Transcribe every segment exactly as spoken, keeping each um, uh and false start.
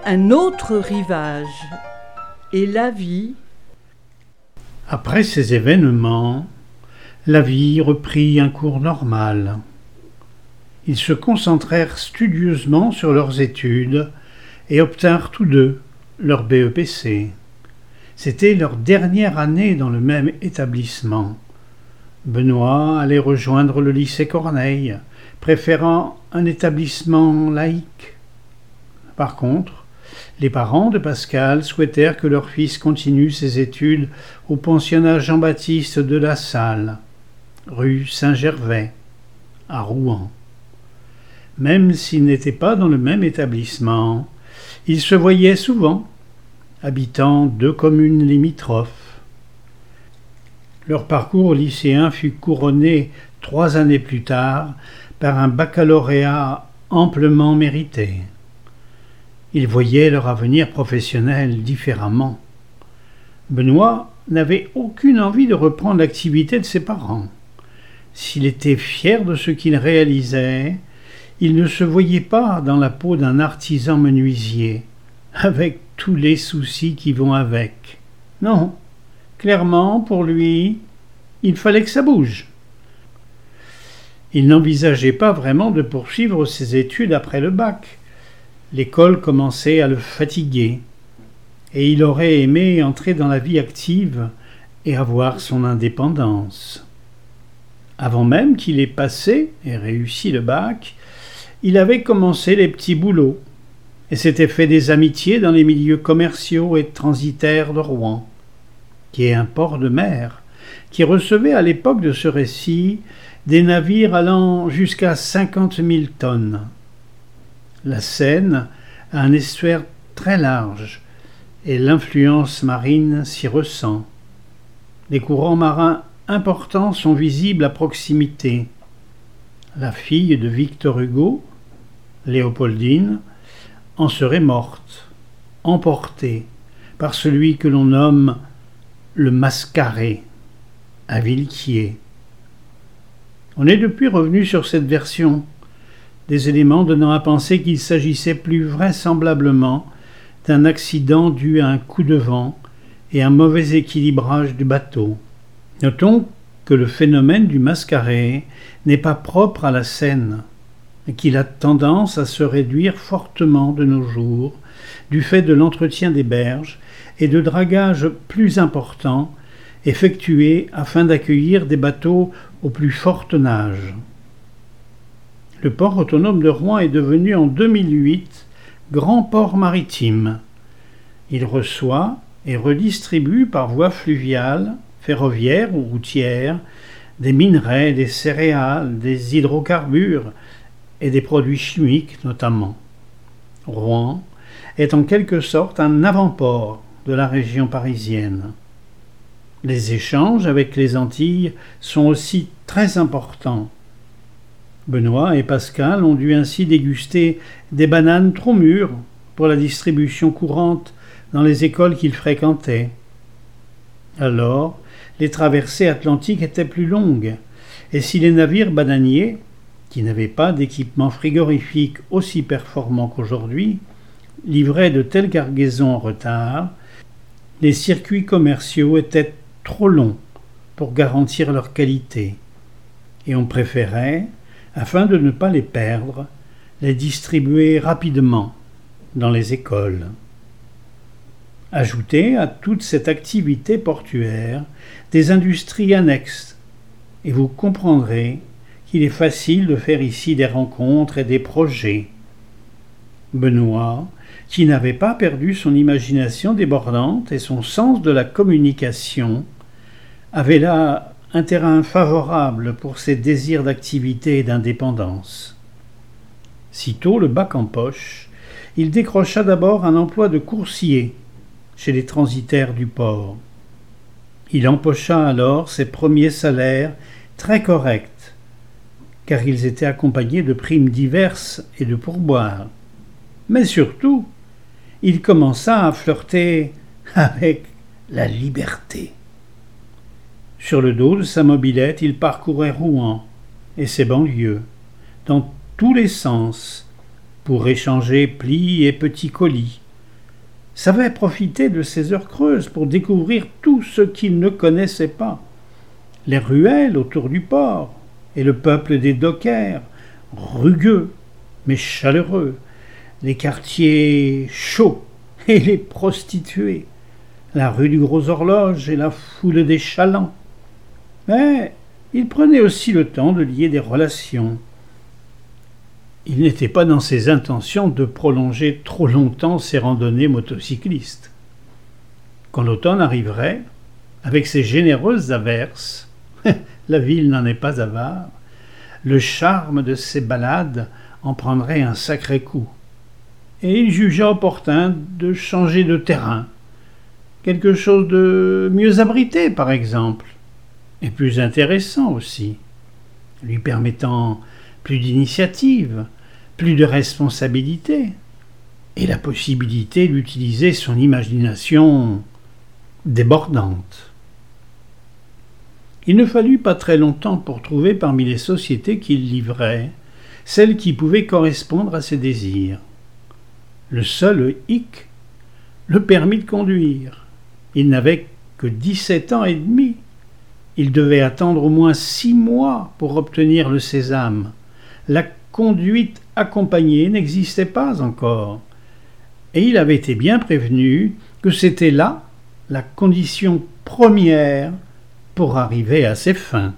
un autre rivage. Et la vie. Après ces événements, la vie reprit un cours normal. Ils se concentrèrent studieusement sur leurs études et obtinrent tous deux leur B E P C. C'était leur dernière année dans le même établissement. Benoît allait rejoindre le lycée Corneille, préférant un établissement laïque. Par contre, les parents de Pascal souhaitèrent que leur fils continue ses études au pensionnat Jean-Baptiste de la Salle, rue Saint-Gervais, à Rouen. Même s'ils n'étaient pas dans le même établissement, ils se voyaient souvent, habitant deux communes limitrophes. Leur parcours lycéen fut couronné trois années plus tard par un baccalauréat amplement mérité. Ils voyaient leur avenir professionnel différemment. Benoît n'avait aucune envie de reprendre l'activité de ses parents. S'il était fier de ce qu'il réalisait, il ne se voyait pas dans la peau d'un artisan menuisier, avec tous les soucis qui vont avec. Non, clairement, pour lui, il fallait que ça bouge. Il n'envisageait pas vraiment de poursuivre ses études après le bac. L'école commençait à le fatiguer, et il aurait aimé entrer dans la vie active et avoir son indépendance. Avant même qu'il ait passé et réussi le bac, il avait commencé les petits boulots et s'était fait des amitiés dans les milieux commerciaux et transitaires de Rouen, qui est un port de mer, qui recevait à l'époque de ce récit des navires allant jusqu'à cinquante mille tonnes. La Seine a un estuaire très large et l'influence marine s'y ressent. Des courants marins importants sont visibles à proximité. La fille de Victor Hugo, Léopoldine, en serait morte, emportée par celui que l'on nomme le Mascaret, à Villequier. On est depuis revenu sur cette version, des éléments donnant à penser qu'il s'agissait plus vraisemblablement d'un accident dû à un coup de vent et un mauvais équilibrage du bateau. Notons que le phénomène du Mascaret n'est pas propre à la Seine, et qu'il a tendance à se réduire fortement de nos jours du fait de l'entretien des berges et de dragages plus importants effectués afin d'accueillir des bateaux au plus fort tonnage. Le port autonome de Rouen est devenu en deux mille huit grand port maritime. Il reçoit et redistribue par voie fluviale, ferroviaire ou routière des minerais, des céréales, des hydrocarbures et des produits chimiques notamment. Rouen est en quelque sorte un avant-port de la région parisienne. Les échanges avec les Antilles sont aussi très importants. Benoît et Pascal ont dû ainsi déguster des bananes trop mûres pour la distribution courante dans les écoles qu'ils fréquentaient. Alors, les traversées atlantiques étaient plus longues, et si les navires bananiers, qui n'avaient pas d'équipement frigorifique aussi performant qu'aujourd'hui, livraient de telles cargaisons en retard, les circuits commerciaux étaient trop longs pour garantir leur qualité, et on préférait, afin de ne pas les perdre, les distribuer rapidement dans les écoles. Ajoutez à toute cette activité portuaire des industries annexes, et vous comprendrez qu'il est facile de faire ici des rencontres et des projets. Benoît, qui n'avait pas perdu son imagination débordante et son sens de la communication, avait là un terrain favorable pour ses désirs d'activité et d'indépendance. Sitôt le bac en poche, il décrocha d'abord un emploi de coursier chez les transitaires du port. Il empocha alors ses premiers salaires très corrects, car ils étaient accompagnés de primes diverses et de pourboires. Mais surtout, il commença à flirter avec la liberté. Sur le dos de sa mobilette, il parcourait Rouen et ses banlieues, dans tous les sens, pour échanger plis et petits colis savait profiter de ces heures creuses pour découvrir tout ce qu'il ne connaissait pas. Les ruelles autour du port et le peuple des dockers, rugueux mais chaleureux, les quartiers chauds et les prostituées, la rue du Gros Horloge et la foule des chalands. Mais il prenait aussi le temps de lier des relations. Il n'était pas dans ses intentions de prolonger trop longtemps ses randonnées motocyclistes. Quand l'automne arriverait, avec ses généreuses averses, la ville n'en est pas avare, le charme de ses balades en prendrait un sacré coup. Et il jugea opportun de changer de terrain, quelque chose de mieux abrité par exemple, et plus intéressant aussi, lui permettant plus d'initiative, plus de responsabilité, et la possibilité d'utiliser son imagination débordante. Il ne fallut pas très longtemps pour trouver parmi les sociétés qu'il livrait celle qui pouvait correspondre à ses désirs. Le seul hic, le permis de conduire. Il n'avait que dix-sept ans et demi. Il devait attendre au moins six mois pour obtenir le sésame. La conduite accompagnée n'existait pas encore. Et il avait été bien prévenu que c'était là la condition première pour arriver à ses fins.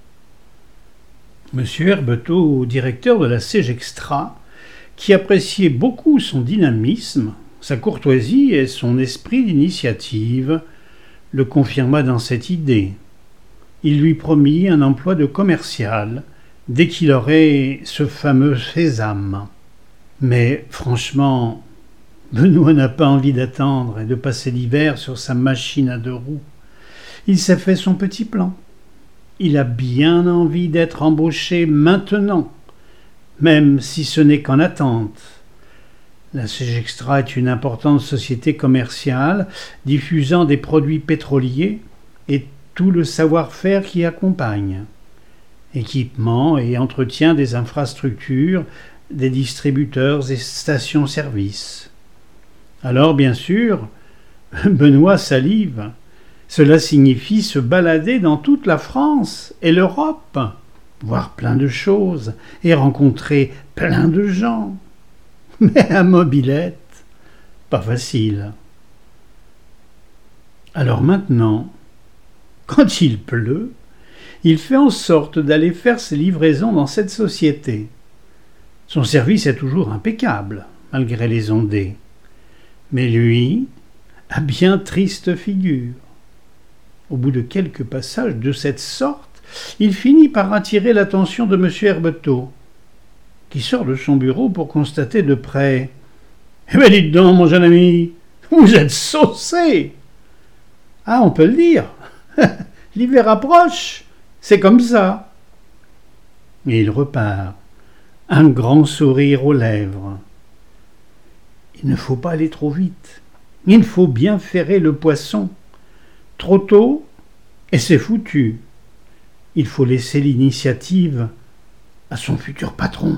Monsieur Herbetot, directeur de la Ségextra, qui appréciait beaucoup son dynamisme, sa courtoisie et son esprit d'initiative, le confirma dans cette idée. Il lui promit un emploi de commercial dès qu'il aurait ce fameux sésame. Mais franchement, Benoît n'a pas envie d'attendre et de passer l'hiver sur sa machine à deux roues. Il s'est fait son petit plan. Il a bien envie d'être embauché maintenant, même si ce n'est qu'en attente. La Ségextra est une importante société commerciale diffusant des produits pétroliers et tout le savoir-faire qui accompagne. Équipement et entretien des infrastructures, des distributeurs et stations-service. Alors, bien sûr, Benoît salive. Cela signifie se balader dans toute la France et l'Europe, voir plein de choses et rencontrer plein de gens. Mais à mobilette, pas facile. Alors maintenant, quand il pleut, il fait en sorte d'aller faire ses livraisons dans cette société. Son service est toujours impeccable, malgré les ondées. Mais lui a bien triste figure. Au bout de quelques passages de cette sorte, il finit par attirer l'attention de monsieur Herbetot, qui sort de son bureau pour constater de près « Eh bien, dites donc, mon jeune ami, vous êtes saucé !»« Ah, on peut le dire. L'hiver approche, c'est comme ça. » Et il repart, un grand sourire aux lèvres. Il ne faut pas aller trop vite. Il faut bien ferrer le poisson. Trop tôt, et c'est foutu. Il faut laisser l'initiative à son futur patron.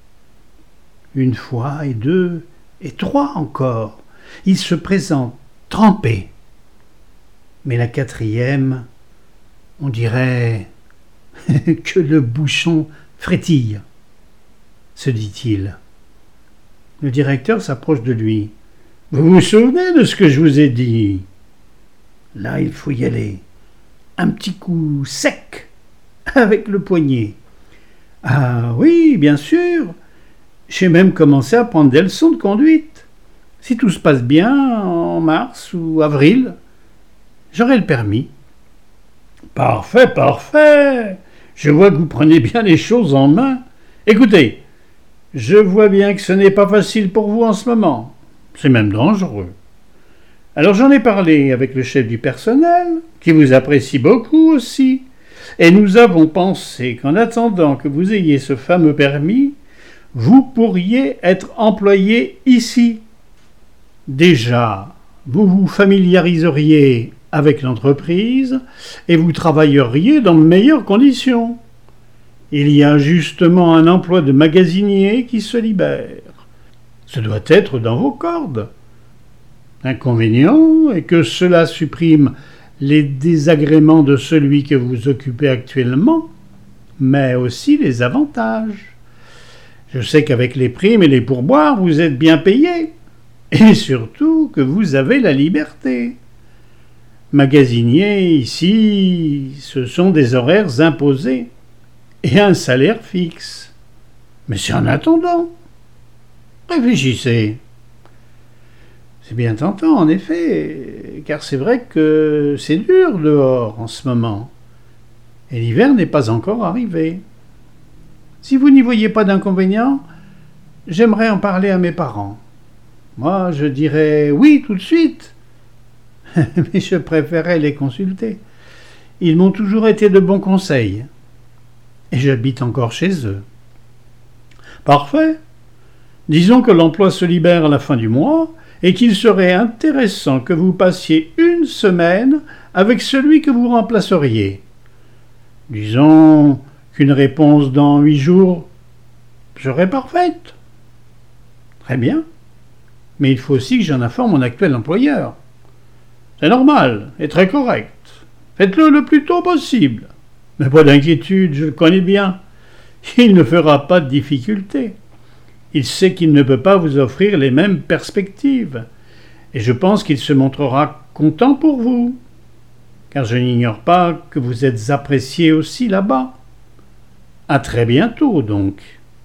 Une fois et deux et trois encore, il se présente trempé. Mais la quatrième, on dirait que le bouchon frétille, se dit-il. Le directeur s'approche de lui. « Vous vous souvenez de ce que je vous ai dit ? Là, il faut y aller. Un petit coup sec, avec le poignet. Ah oui, bien sûr. J'ai même commencé à prendre des leçons de conduite. Si tout se passe bien, en mars ou avril, j'aurai le permis. » « Parfait, parfait. Je vois que vous prenez bien les choses en main. Écoutez, je vois bien que ce n'est pas facile pour vous en ce moment. C'est même dangereux. Alors j'en ai parlé avec le chef du personnel, qui vous apprécie beaucoup aussi, et nous avons pensé qu'en attendant que vous ayez ce fameux permis, vous pourriez être employé ici. Déjà, vous vous familiariseriez avec l'entreprise et vous travailleriez dans de meilleures conditions. Il y a justement un emploi de magasinier qui se libère. Ce doit être dans vos cordes. L'inconvénient est que cela supprime les désagréments de celui que vous occupez actuellement, mais aussi les avantages. Je sais qu'avec les primes et les pourboires, vous êtes bien payé, et surtout que vous avez la liberté. Magasinier, ici, ce sont des horaires imposés et un salaire fixe. Mais c'est en attendant. Réfléchissez. C'est bien tentant, en effet, car c'est vrai que c'est dur dehors en ce moment, et l'hiver n'est pas encore arrivé. Si vous n'y voyez pas d'inconvénient, j'aimerais en parler à mes parents. Moi, je dirais oui tout de suite, mais je préférais les consulter. Ils m'ont toujours été de bons conseils, et j'habite encore chez eux. Parfait. Disons que l'emploi se libère à la fin du mois, et qu'il serait intéressant que vous passiez une semaine avec celui que vous remplaceriez. Disons qu'une réponse dans huit jours serait parfaite. Très bien, mais il faut aussi que j'en informe mon actuel employeur. C'est normal et très correct. Faites-le le plus tôt possible. Mais pas d'inquiétude, je le connais bien. Il ne fera pas de difficulté. Il sait qu'il ne peut pas vous offrir les mêmes perspectives, et je pense qu'il se montrera content pour vous, car je n'ignore pas que vous êtes apprécié aussi là-bas. À très bientôt, donc.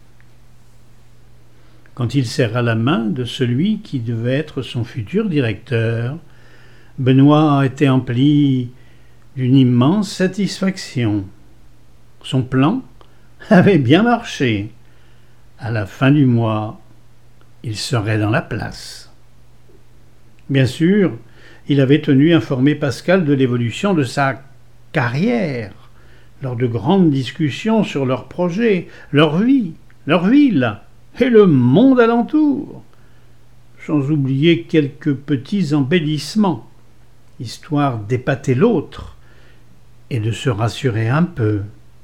Quand il serra la main de celui qui devait être son futur directeur, Benoît était empli d'une immense satisfaction. Son plan avait bien marché. À la fin du mois, il serait dans la place. Bien sûr, il avait tenu à informer Pascal de l'évolution de sa carrière, lors de grandes discussions sur leurs projets, leur vie, leur ville et le monde alentour, sans oublier quelques petits embellissements, histoire d'épater l'autre et de se rassurer un peu.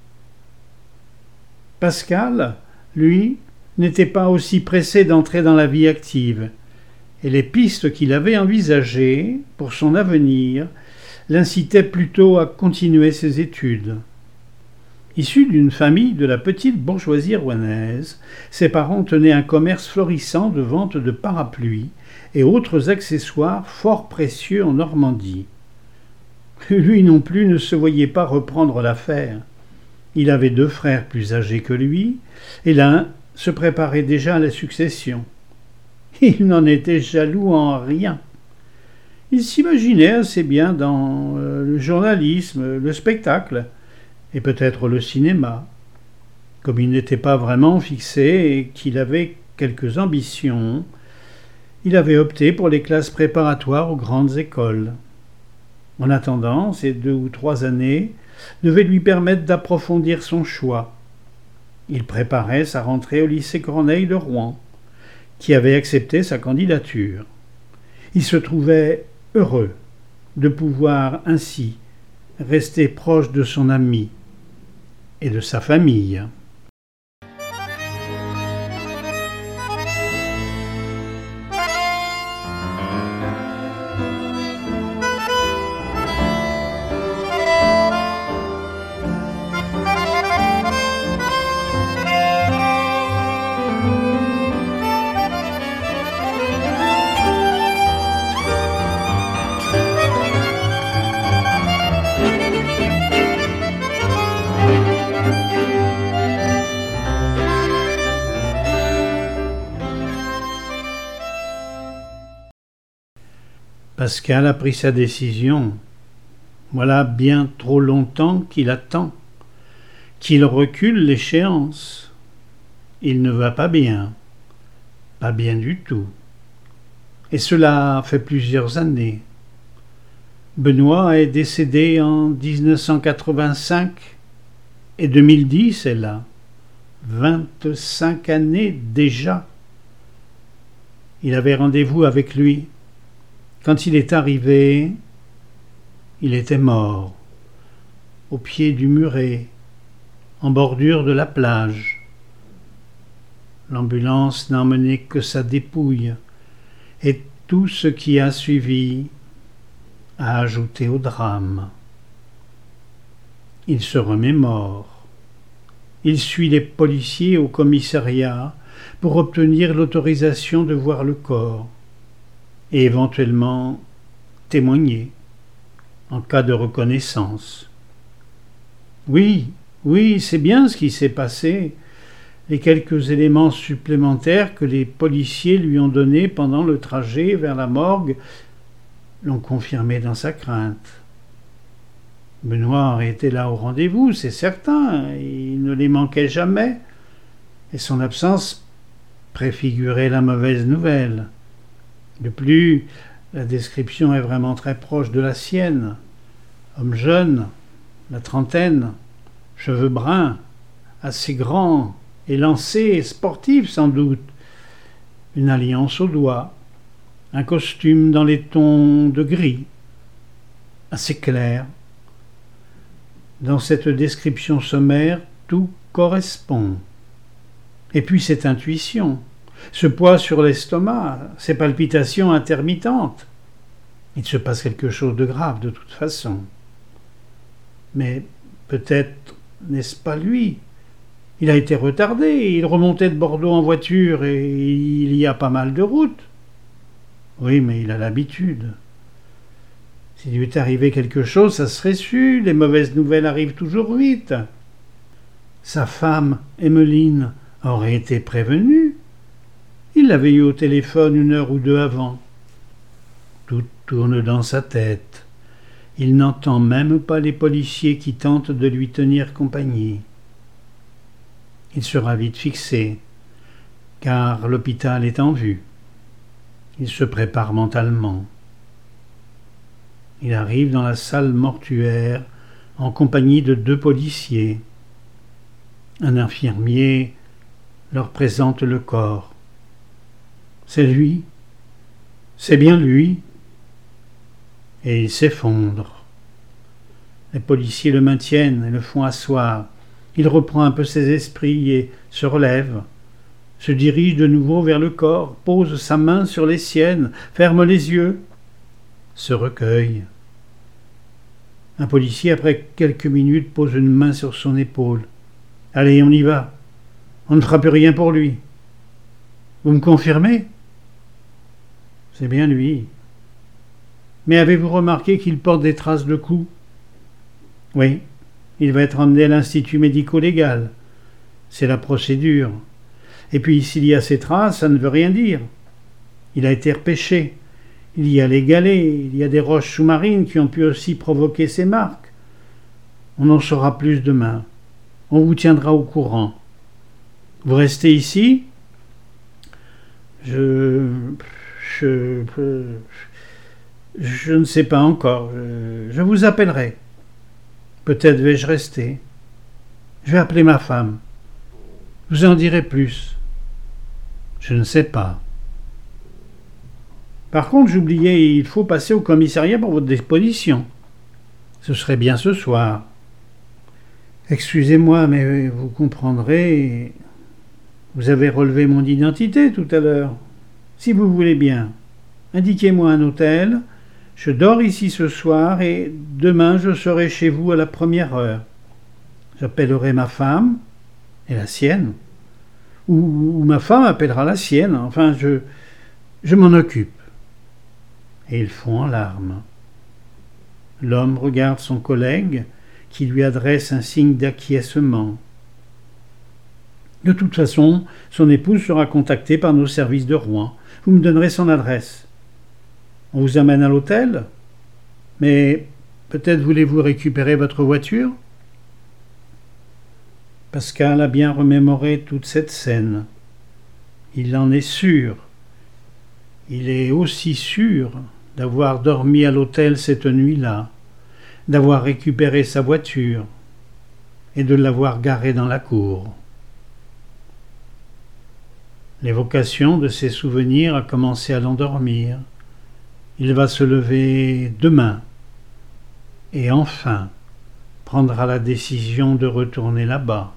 Pascal, lui, n'était pas aussi pressé d'entrer dans la vie active, et les pistes qu'il avait envisagées pour son avenir l'incitaient plutôt à continuer ses études. Issu d'une famille de la petite bourgeoisie rouennaise, ses parents tenaient un commerce florissant de vente de parapluies et autres accessoires fort précieux en Normandie. Lui non plus ne se voyait pas reprendre l'affaire. Il avait deux frères plus âgés que lui, et l'un se préparait déjà à la succession. Il n'en était jaloux en rien. Il s'imaginait assez bien dans euh, le journalisme, le spectacle, et peut-être le cinéma. Comme il n'était pas vraiment fixé et qu'il avait quelques ambitions, il avait opté pour les classes préparatoires aux grandes écoles. En attendant, ces deux ou trois années devaient lui permettre d'approfondir son choix. Il préparait sa rentrée au lycée Corneille de Rouen, qui avait accepté sa candidature. Il se trouvait heureux de pouvoir ainsi rester proche de son ami et de sa famille. Pascal a pris sa décision. Voilà bien trop longtemps qu'il attend, qu'il recule l'échéance. Il ne va pas bien, pas bien du tout. Et cela fait plusieurs années. Benoît est décédé en dix-neuf cent quatre-vingt-cinq et deux mille dix est là. vingt-cinq années déjà. Il avait rendez-vous avec lui. Quand il est arrivé, il était mort, au pied du muret, en bordure de la plage. L'ambulance n'a emmené que sa dépouille, et tout ce qui a suivi a ajouté au drame. Il se remémore. Il suit les policiers au commissariat pour obtenir l'autorisation de voir le corps et éventuellement témoigner en cas de reconnaissance. Oui, oui, c'est bien ce qui s'est passé. Les quelques éléments supplémentaires que les policiers lui ont donnés pendant le trajet vers la morgue l'ont confirmé dans sa crainte. Benoît était là au rendez-vous, c'est certain, il ne les manquait jamais, et son absence préfigurait la mauvaise nouvelle. De plus, la description est vraiment très proche de la sienne. Homme jeune, la trentaine, cheveux bruns, assez grand, élancé, sportif sans doute, une alliance au doigt, un costume dans les tons de gris, assez clair. Dans cette description sommaire, tout correspond. Et puis cette intuition, ce poids sur l'estomac, ces palpitations intermittentes. Il se passe quelque chose de grave de toute façon. Mais peut-être n'est-ce pas lui? Il a été retardé, il remontait de Bordeaux en voiture et il y a pas mal de routes. Oui, mais il a l'habitude. S'il lui est arrivé quelque chose, ça serait su, les mauvaises nouvelles arrivent toujours vite. Sa femme, Emmeline, aurait été prévenue. Il l'avait eu au téléphone une heure ou deux avant. Tout tourne dans sa tête. Il n'entend même pas les policiers qui tentent de lui tenir compagnie. Il sera vite fixé, car l'hôpital est en vue. Il se prépare mentalement. Il arrive dans la salle mortuaire en compagnie de deux policiers. Un infirmier leur présente le corps. C'est lui, c'est bien lui. Et il s'effondre. Les policiers le maintiennent et le font asseoir. Il reprend un peu ses esprits et se relève, se dirige de nouveau vers le corps, pose sa main sur les siennes, ferme les yeux, se recueille. Un policier, après quelques minutes, pose une main sur son épaule. « Allez, on y va. On ne fera plus rien pour lui. Vous me confirmez ?» C'est bien lui. Mais avez-vous remarqué qu'il porte des traces de coups ? Oui, il va être emmené à l'institut médico-légal. C'est la procédure. Et puis, s'il y a ces traces, ça ne veut rien dire. Il a été repêché. Il y a les galets, il y a des roches sous-marines qui ont pu aussi provoquer ces marques. On en saura plus demain. On vous tiendra au courant. Vous restez ici ? Je... Je... Je ne sais pas encore. Je, je vous appellerai. Peut-être vais-je rester. Je vais appeler ma femme. Je vous en dirai plus. Je ne sais pas. Par contre, j'oubliais, il faut passer au commissariat pour votre déposition. Ce serait bien ce soir. Excusez-moi, mais vous comprendrez, vous avez relevé mon identité tout à l'heure. Si vous voulez bien, indiquez-moi un hôtel. Je dors ici ce soir et demain je serai chez vous à la première heure. J'appellerai ma femme et la sienne. Ou, ou ma femme appellera la sienne. Enfin, je, je m'en occupe. Et il fond en larmes. L'homme regarde son collègue qui lui adresse un signe d'acquiescement. De toute façon, son épouse sera contactée par nos services de Rouen. Vous me donnerez son adresse. On vous amène à l'hôtel ? Mais peut-être voulez-vous récupérer votre voiture ? Pascal a bien remémoré toute cette scène. Il en est sûr. Il est aussi sûr d'avoir dormi à l'hôtel cette nuit-là, d'avoir récupéré sa voiture et de l'avoir garée dans la cour. L'évocation de ses souvenirs a commencé à l'endormir. Il va se lever demain et enfin prendra la décision de retourner là-bas.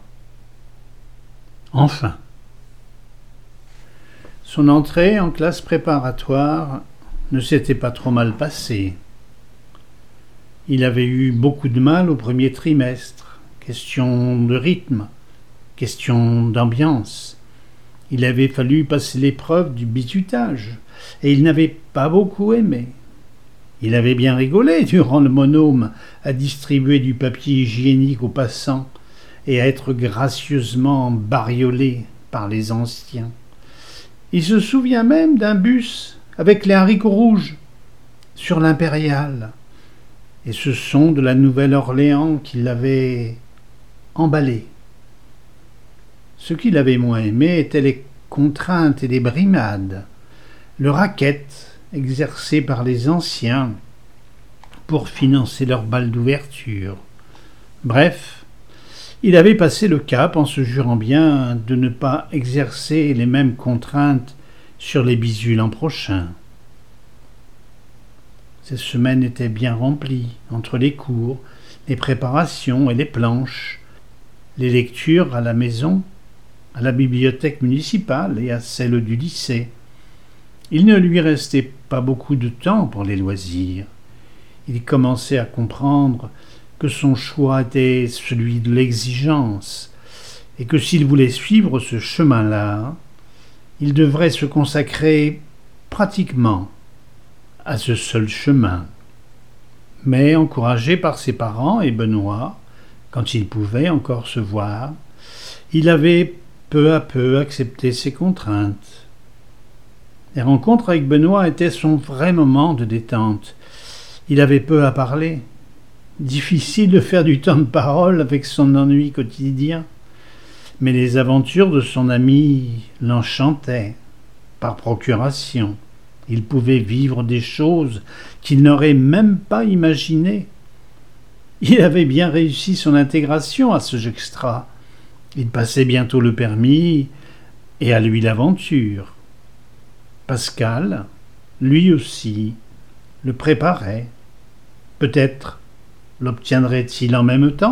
Enfin. Son entrée en classe préparatoire ne s'était pas trop mal passé. Il avait eu beaucoup de mal au premier trimestre, question de rythme, question d'ambiance. Il avait fallu passer l'épreuve du bizutage, et il n'avait pas beaucoup aimé. Il avait bien rigolé durant le monôme à distribuer du papier hygiénique aux passants et à être gracieusement bariolé par les anciens. Il se souvient même d'un bus avec les haricots rouges sur l'Impériale, et ce son de la Nouvelle-Orléans qui l'avait emballé. Ce qu'il avait moins aimé étaient les contraintes et les brimades, le racket exercé par les anciens pour financer leur bal d'ouverture. Bref, il avait passé le cap en se jurant bien de ne pas exercer les mêmes contraintes sur les bisous l'an prochain. Ces semaines étaient bien remplies, entre les cours, les préparations et les planches, les lectures à la maison, à la bibliothèque municipale et à celle du lycée. Il ne lui restait pas beaucoup de temps pour les loisirs. Il commençait à comprendre que son choix était celui de l'exigence, et que s'il voulait suivre ce chemin-là, il devrait se consacrer pratiquement à ce seul chemin. Mais encouragé par ses parents et Benoît, quand il pouvait encore se voir, il avait peu à peu accepté ses contraintes. Les rencontres avec Benoît étaient son vrai moment de détente. Il avait peu à parler. Difficile de faire du temps de parole avec son ennui quotidien. Mais les aventures de son ami l'enchantaient, par procuration. Il pouvait vivre des choses qu'il n'aurait même pas imaginées. Il avait bien réussi son intégration à ce Gextra. Il passait bientôt le permis, et à lui l'aventure. Pascal, lui aussi, le préparait. Peut-être l'obtiendrait-il en même temps ?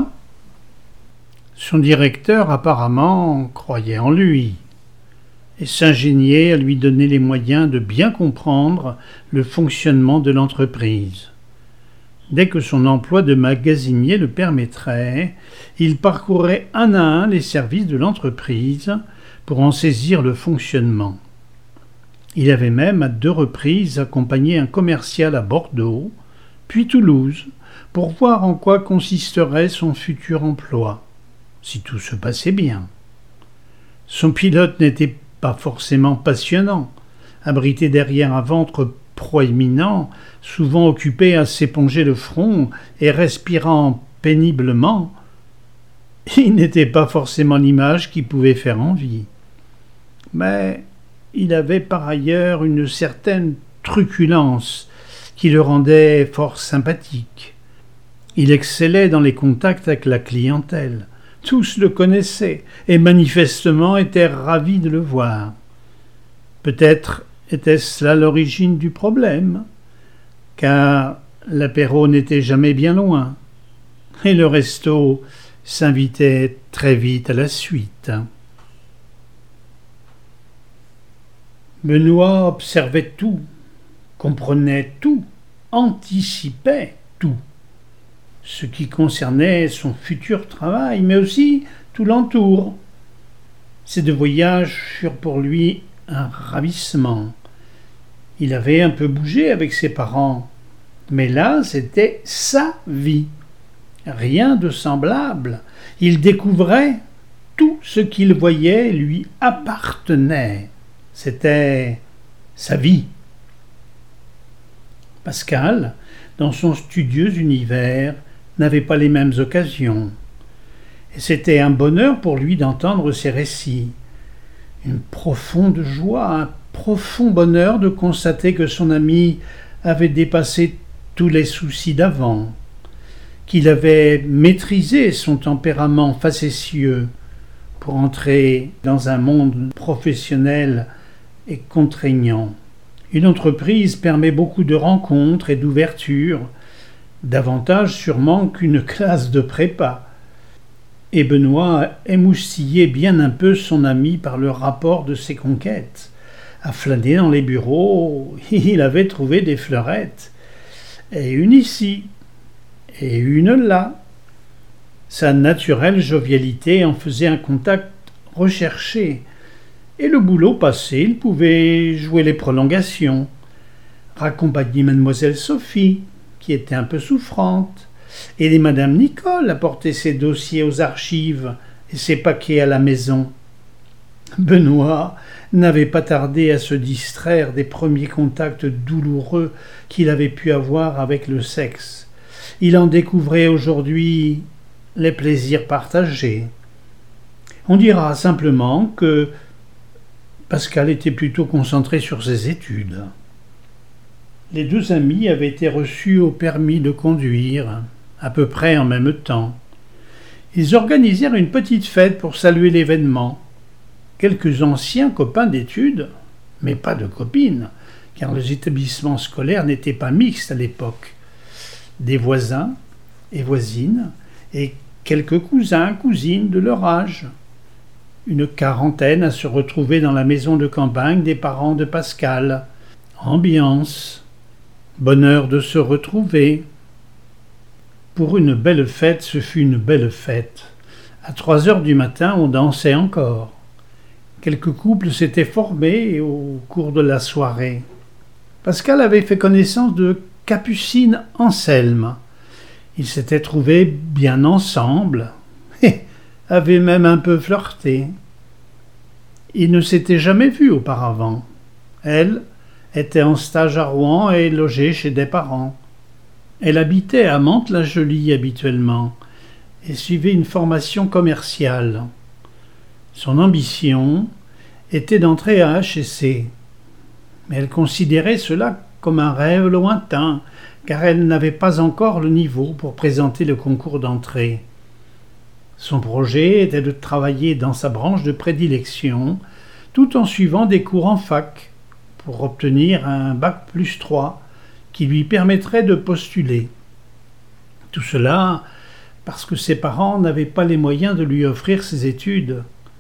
Son directeur apparemment croyait en lui et s'ingéniait à lui donner les moyens de bien comprendre le fonctionnement de l'entreprise. Dès que son emploi de magasinier le permettrait, il parcourait un à un les services de l'entreprise pour en saisir le fonctionnement. Il avait même à deux reprises accompagné un commercial à Bordeaux, puis Toulouse, pour voir en quoi consisterait son futur emploi, si tout se passait bien. Son pilote n'était pas forcément passionnant, abrité derrière un ventre proéminent, souvent occupé à s'éponger le front et respirant péniblement. Il n'était pas forcément l'image qui pouvait faire envie. Mais il avait par ailleurs une certaine truculence qui le rendait fort sympathique. Il excellait dans les contacts avec la clientèle. Tous le connaissaient et manifestement étaient ravis de le voir. Peut-être était-ce là l'origine du problème, car l'apéro n'était jamais bien loin, et le resto s'invitait très vite à la suite. Benoît observait tout, comprenait tout, anticipait tout, ce qui concernait son futur travail, mais aussi tout l'entour. Ces deux voyages furent pour lui un ravissement. Il avait un peu bougé avec ses parents, mais là, c'était sa vie. Rien de semblable. Il découvrait tout ce qu'il voyait lui appartenait. C'était sa vie. Pascal, dans son studieux univers, n'avait pas les mêmes occasions. Et c'était un bonheur pour lui d'entendre ses récits. Une profonde joie, un profond bonheur de constater que son ami avait dépassé tous les soucis d'avant, qu'il avait maîtrisé son tempérament facétieux pour entrer dans un monde professionnel et contraignant. Une entreprise permet beaucoup de rencontres et d'ouvertures, davantage sûrement qu'une classe de prépa. Et Benoît émoustillait bien un peu son ami par le rapport de ses conquêtes, À flâner dans les bureaux, il avait trouvé des fleurettes, et une ici, et une là. Sa naturelle jovialité en faisait un contact recherché, et le boulot passé, il pouvait jouer les prolongations, raccompagner mademoiselle Sophie, qui était un peu souffrante, aider madame Nicole à porter ses dossiers aux archives et ses paquets à la maison. Benoît n'avait pas tardé à se distraire des premiers contacts douloureux qu'il avait pu avoir avec le sexe. Il en découvrait aujourd'hui les plaisirs partagés. On dira simplement que Pascal était plutôt concentré sur ses études. Les deux amis avaient été reçus au permis de conduire, à peu près en même temps. Ils organisèrent une petite fête pour saluer l'événement. Quelques anciens copains d'études, mais pas de copines, car les établissements scolaires n'étaient pas mixtes à l'époque. Des voisins et voisines, et quelques cousins, cousines de leur âge. Une quarantaine à se retrouver dans la maison de campagne des parents de Pascal. Ambiance, bonheur de se retrouver. Pour une belle fête, ce fut une belle fête. À trois heures du matin, on dansait encore. Quelques couples s'étaient formés au cours de la soirée. Pascal avait fait connaissance de Capucine Anselme. Ils s'étaient trouvés bien ensemble et avaient même un peu flirté. Ils ne s'étaient jamais vus auparavant. Elle était en stage à Rouen et logée chez des parents. Elle habitait à Mantes-la-Jolie habituellement et suivait une formation commerciale. Son ambition était d'entrer à H E C, mais elle considérait cela comme un rêve lointain, car elle n'avait pas encore le niveau pour présenter le concours d'entrée. Son projet était de travailler dans sa branche de prédilection, tout en suivant des cours en fac, pour obtenir un bac plus trois qui lui permettrait de postuler. Tout cela parce que ses parents n'avaient pas les moyens de lui offrir ses études.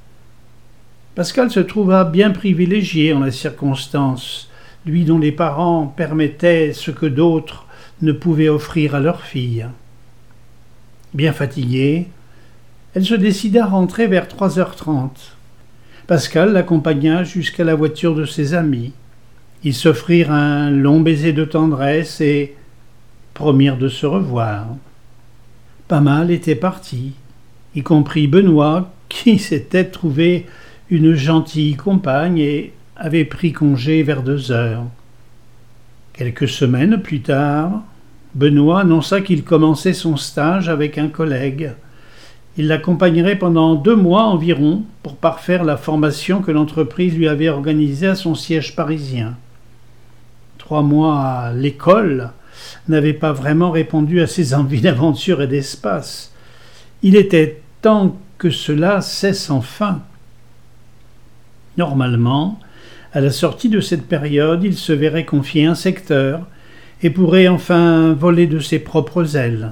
Pascal se trouva bien privilégié en la circonstance, lui dont les parents permettaient ce que d'autres ne pouvaient offrir à leur fille. Bien fatiguée, elle se décida à rentrer vers trois heures trente. Pascal l'accompagna jusqu'à la voiture de ses amis. Ils s'offrirent un long baiser de tendresse et promirent de se revoir. Pas mal étaient partis, y compris Benoît, qui s'était trouvé une gentille compagne et avait pris congé vers deux heures. Quelques semaines plus tard, Benoît annonça qu'il commençait son stage avec un collègue. Il l'accompagnerait pendant deux mois environ pour parfaire la formation que l'entreprise lui avait organisée à son siège parisien. Trois mois à l'école n'avaient pas vraiment répondu à ses envies d'aventure et d'espace. Il était temps que cela cesse enfin. Normalement, à la sortie de cette période, il se verrait confier un secteur et pourrait enfin voler de ses propres ailes.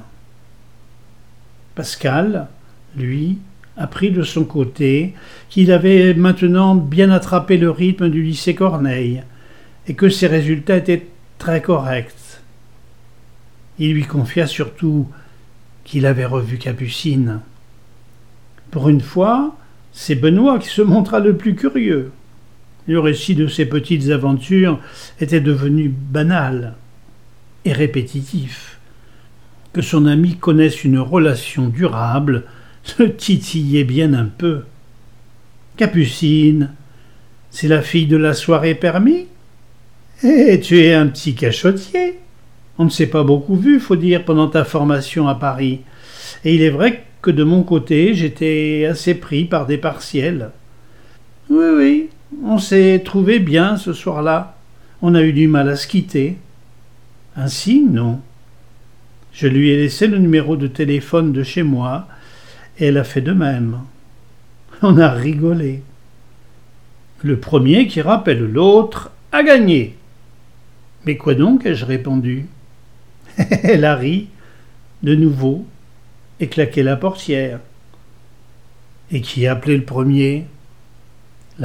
Pascal, lui, apprit de son côté qu'il avait maintenant bien attrapé le rythme du lycée Corneille et que ses résultats étaient très corrects. Il lui confia surtout qu'il avait revu Capucine. Pour une fois, c'est Benoît qui se montra le plus curieux. Le récit de ses petites aventures était devenu banal et répétitif. Que son ami connaisse une relation durable le titillait bien un peu. Capucine, c'est la fille de la soirée permis ? Eh, tu es un petit cachotier. On ne s'est pas beaucoup vu, faut dire, pendant ta formation à Paris. Et il est vrai que de mon côté, j'étais assez pris par des partiels. Oui, oui, on s'est trouvé bien ce soir-là. On a eu du mal à se quitter. Ainsi, non. Je lui ai laissé le numéro de téléphone de chez moi, et elle a fait de même. On a rigolé. Le premier qui rappelle l'autre a gagné. Mais quoi donc, ai-je répondu. Elle a ri, de nouveau, et claqué la portière. Et qui a appelé le premier ?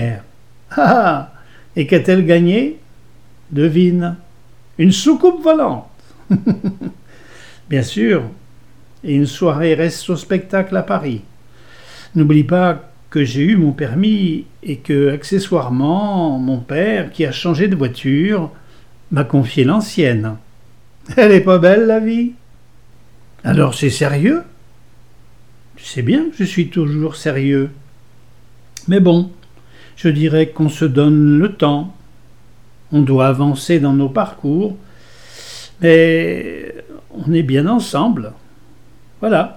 La première. Ah, Et qu'a-t-elle gagné? Devine, une soucoupe volante. Bien sûr, et une soirée resto-spectacle à Paris. N'oublie pas que j'ai eu mon permis et que, accessoirement, mon père, qui a changé de voiture, m'a confié l'ancienne. Elle est pas belle, la vie? Alors c'est sérieux? Tu sais bien que je suis toujours sérieux. Mais bon, je dirais qu'on se donne le temps. On doit avancer dans nos parcours, mais on est bien ensemble. Voilà.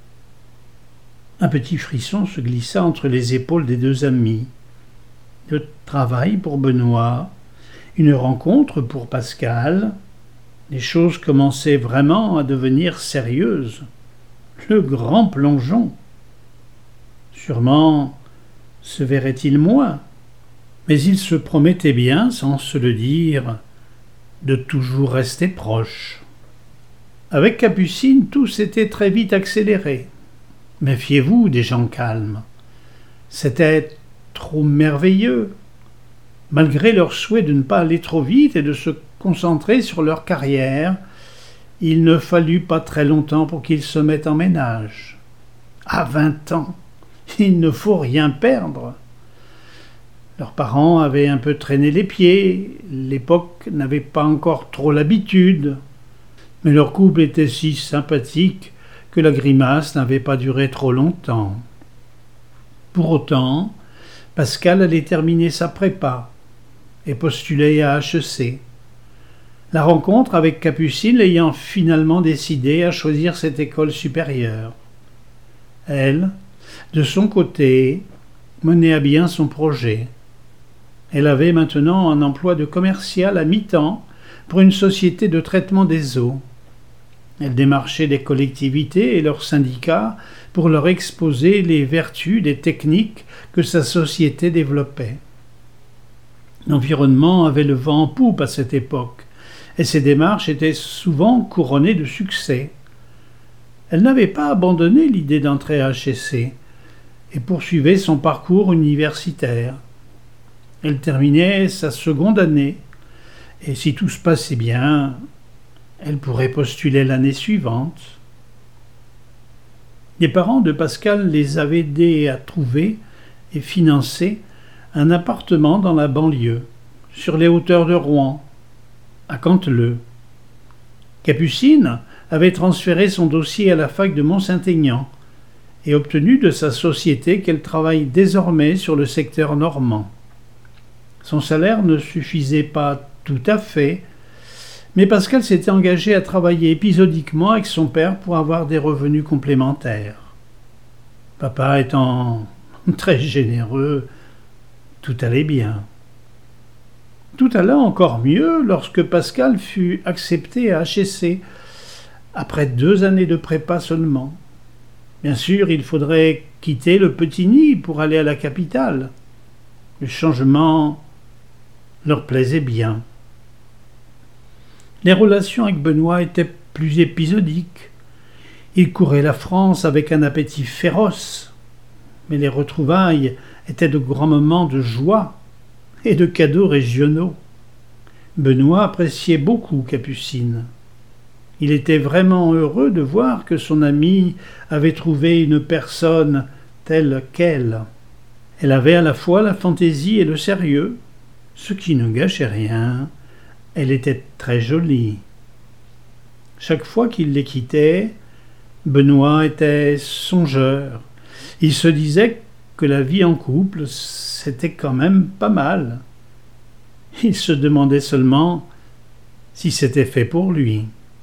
Un petit frisson se glissa entre les épaules des deux amis. Le travail pour Benoît, une rencontre pour Pascal. Les choses commençaient vraiment à devenir sérieuses. Le grand plongeon. Sûrement se verrait-il moins, mais il se promettait bien, sans se le dire, de toujours rester proche. Avec Capucine, tout s'était très vite accéléré. Méfiez-vous des gens calmes. C'était trop merveilleux. Malgré leur souhait de ne pas aller trop vite et de se concentrer sur leur carrière, il ne fallut pas très longtemps pour qu'ils se mettent en ménage. À vingt ans, il ne faut rien perdre. Leurs parents avaient un peu traîné les pieds, l'époque n'avait pas encore trop l'habitude, mais leur couple était si sympathique que la grimace n'avait pas duré trop longtemps. Pour autant, Pascal allait terminer sa prépa et postuler à H E C. La rencontre avec Capucine l'ayant finalement décidé à choisir cette école supérieure. Elle, de son côté, menait à bien son projet. Elle avait maintenant un emploi de commercial à mi-temps pour une société de traitement des eaux. Elle démarchait des collectivités et leurs syndicats pour leur exposer les vertus des techniques que sa société développait. L'environnement avait le vent en poupe à cette époque, et ses démarches étaient souvent couronnées de succès. Elle n'avait pas abandonné l'idée d'entrer à H E C et poursuivait son parcours universitaire. Elle terminait sa seconde année, et si tout se passait bien, elle pourrait postuler l'année suivante. Les parents de Pascal les avaient aidés à trouver et financer un appartement dans la banlieue, sur les hauteurs de Rouen, à Canteleu. Capucine avait transféré son dossier à la fac de Mont-Saint-Aignan et obtenu de sa société qu'elle travaille désormais sur le secteur normand. Son salaire ne suffisait pas tout à fait, mais Pascal s'était engagé à travailler épisodiquement avec son père pour avoir des revenus complémentaires. Papa étant très généreux, tout allait bien. Tout alla encore mieux lorsque Pascal fut accepté à H E C, après deux années de prépa seulement. Bien sûr, il faudrait quitter le petit nid pour aller à la capitale. Le changement leur plaisait bien. Les relations avec Benoît étaient plus épisodiques. Il courait la France avec un appétit féroce, mais les retrouvailles étaient de grands moments de joie et de cadeaux régionaux. Benoît appréciait beaucoup Capucine. Il était vraiment heureux de voir que son amie avait trouvé une personne telle qu'elle. Elle avait à la fois la fantaisie et le sérieux, ce qui ne gâchait rien. Elle était très jolie. Chaque fois qu'il les quittait, Benoît était songeur. Il se disait que la vie en couple, c'était quand même pas mal. Il se demandait seulement si c'était fait pour lui.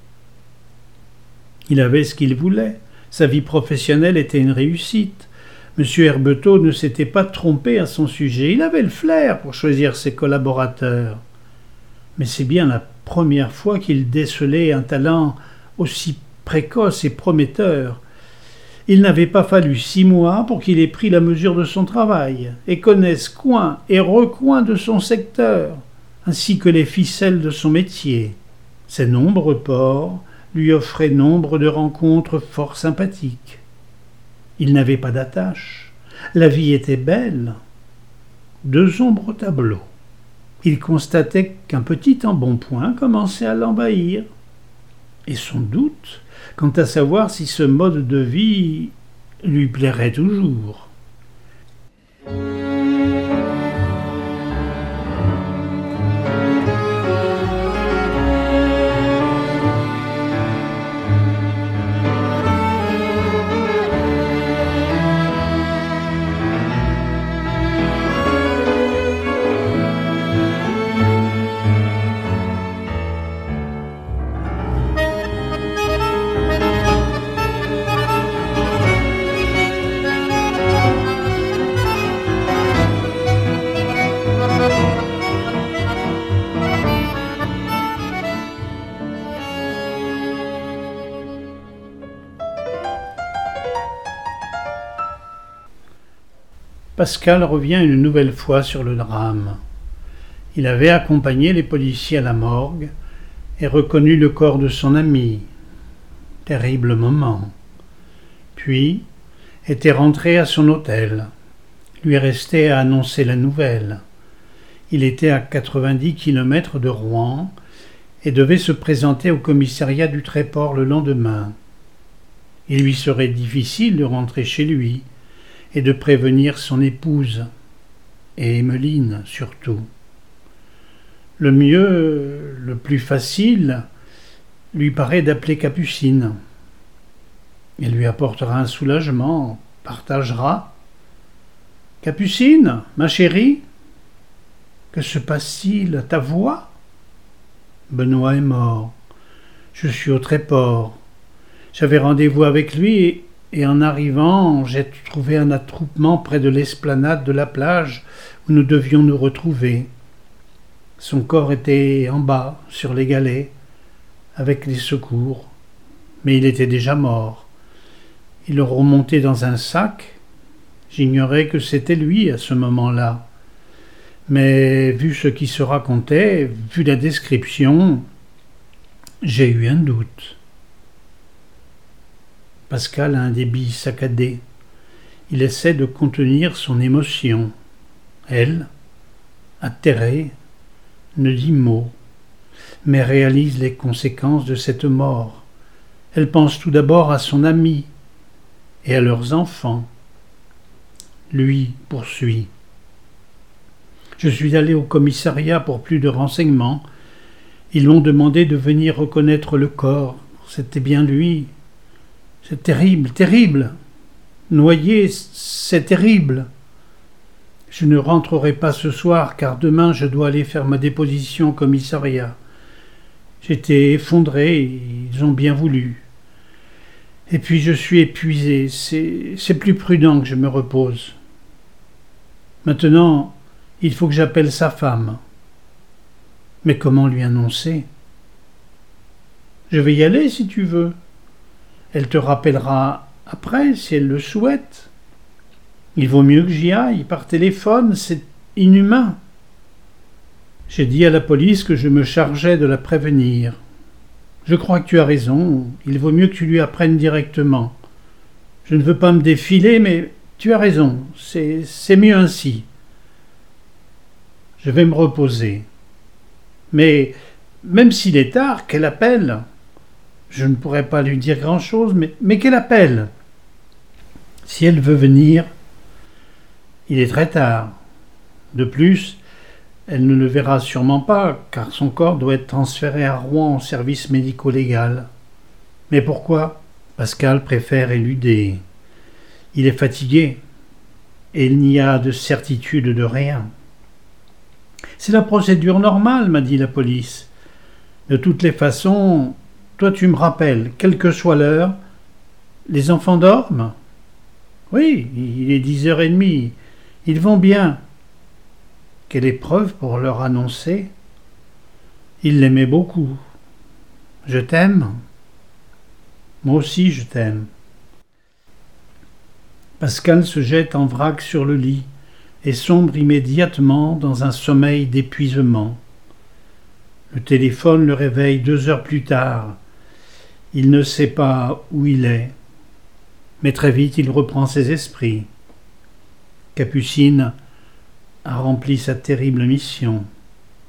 Il avait ce qu'il voulait. Sa vie professionnelle était une réussite. Monsieur Herbetot ne s'était pas trompé à son sujet. Il avait le flair pour choisir ses collaborateurs. Mais c'est bien la première fois qu'il décelait un talent aussi précoce et prometteur. Il n'avait pas fallu six mois pour qu'il ait pris la mesure de son travail et connaisse coin et recoin de son secteur, ainsi que les ficelles de son métier. Ses nombreux ports lui offraient nombre de rencontres fort sympathiques. Il n'avait pas d'attache. La vie était belle. Deux ombres au tableau. il constatait qu'un petit embonpoint commençait à l'envahir. Et son doute quant à savoir si ce mode de vie lui plairait toujours. Pascal revient une nouvelle fois sur le drame. Il avait accompagné les policiers à la morgue et reconnu le corps de son ami. Terrible moment. Puis était rentré à son hôtel. Lui restait à annoncer la nouvelle. Il était à quatre-vingt-dix kilomètres de Rouen et devait se présenter au commissariat du Tréport le lendemain. Il lui serait difficile de rentrer chez lui et de prévenir son épouse, et Emmeline surtout. Le mieux, le plus facile, lui paraît d'appeler Capucine. Il lui apportera un soulagement, partagera. « Capucine, ma chérie, que se passe-t-il à ta voix ? Benoît est mort. Je suis au Tréport. J'avais rendez-vous avec lui et Et en arrivant, j'ai trouvé un attroupement près de l'esplanade de la plage où nous devions nous retrouver. Son corps était en bas, sur les galets, avec les secours, mais il était déjà mort. Ils l'ont remonté dans un sac. J'ignorais que c'était lui à ce moment-là. Mais vu ce qui se racontait, vu la description, j'ai eu un doute. Pascal a un débit saccadé. Il essaie de contenir son émotion. Elle, atterrée, ne dit mot, mais réalise les conséquences de cette mort. Elle pense tout d'abord à son ami et à leurs enfants. Lui poursuit. Je suis allé au commissariat pour plus de renseignements. Ils m'ont demandé de venir reconnaître le corps. C'était bien lui. C'est terrible, terrible. Noyer, c'est terrible. Je ne rentrerai pas ce soir car demain je dois aller faire ma déposition au commissariat. J'étais effondré, ils ont bien voulu. Et puis je suis épuisé, c'est, c'est plus prudent que je me repose. Maintenant, il faut que j'appelle sa femme. Mais comment lui annoncer ? Je vais y aller si tu veux. Elle te rappellera après, si elle le souhaite. Il vaut mieux que j'y aille, par téléphone, c'est inhumain. J'ai dit à la police que je me chargeais de la prévenir. Je crois que tu as raison, il vaut mieux que tu lui apprennes directement. Je ne veux pas me défiler, mais tu as raison, c'est, c'est mieux ainsi. Je vais me reposer. Mais, même s'il est tard, qu'elle appelle. Je ne pourrais pas lui dire grand-chose, mais, mais qu'elle appelle. Si elle veut venir, il est très tard. De plus, elle ne le verra sûrement pas, car son corps doit être transféré à Rouen au service médico-légal. Mais pourquoi ? Pascal préfère éluder. Il est fatigué, et il n'y a de certitude de rien. C'est la procédure normale, m'a dit la police. De toutes les façons, toi tu me rappelles, quelle que soit l'heure, les enfants dorment ? Oui, il est dix heures et demie, ils vont bien. Quelle épreuve pour leur annoncer. Il l'aimait beaucoup. Je t'aime. Moi aussi je t'aime. Pascal se jette en vrac sur le lit et sombre immédiatement dans un sommeil d'épuisement. Le téléphone le réveille deux heures plus tard. Il ne sait pas où il est, mais très vite il reprend ses esprits. Capucine a rempli sa terrible mission.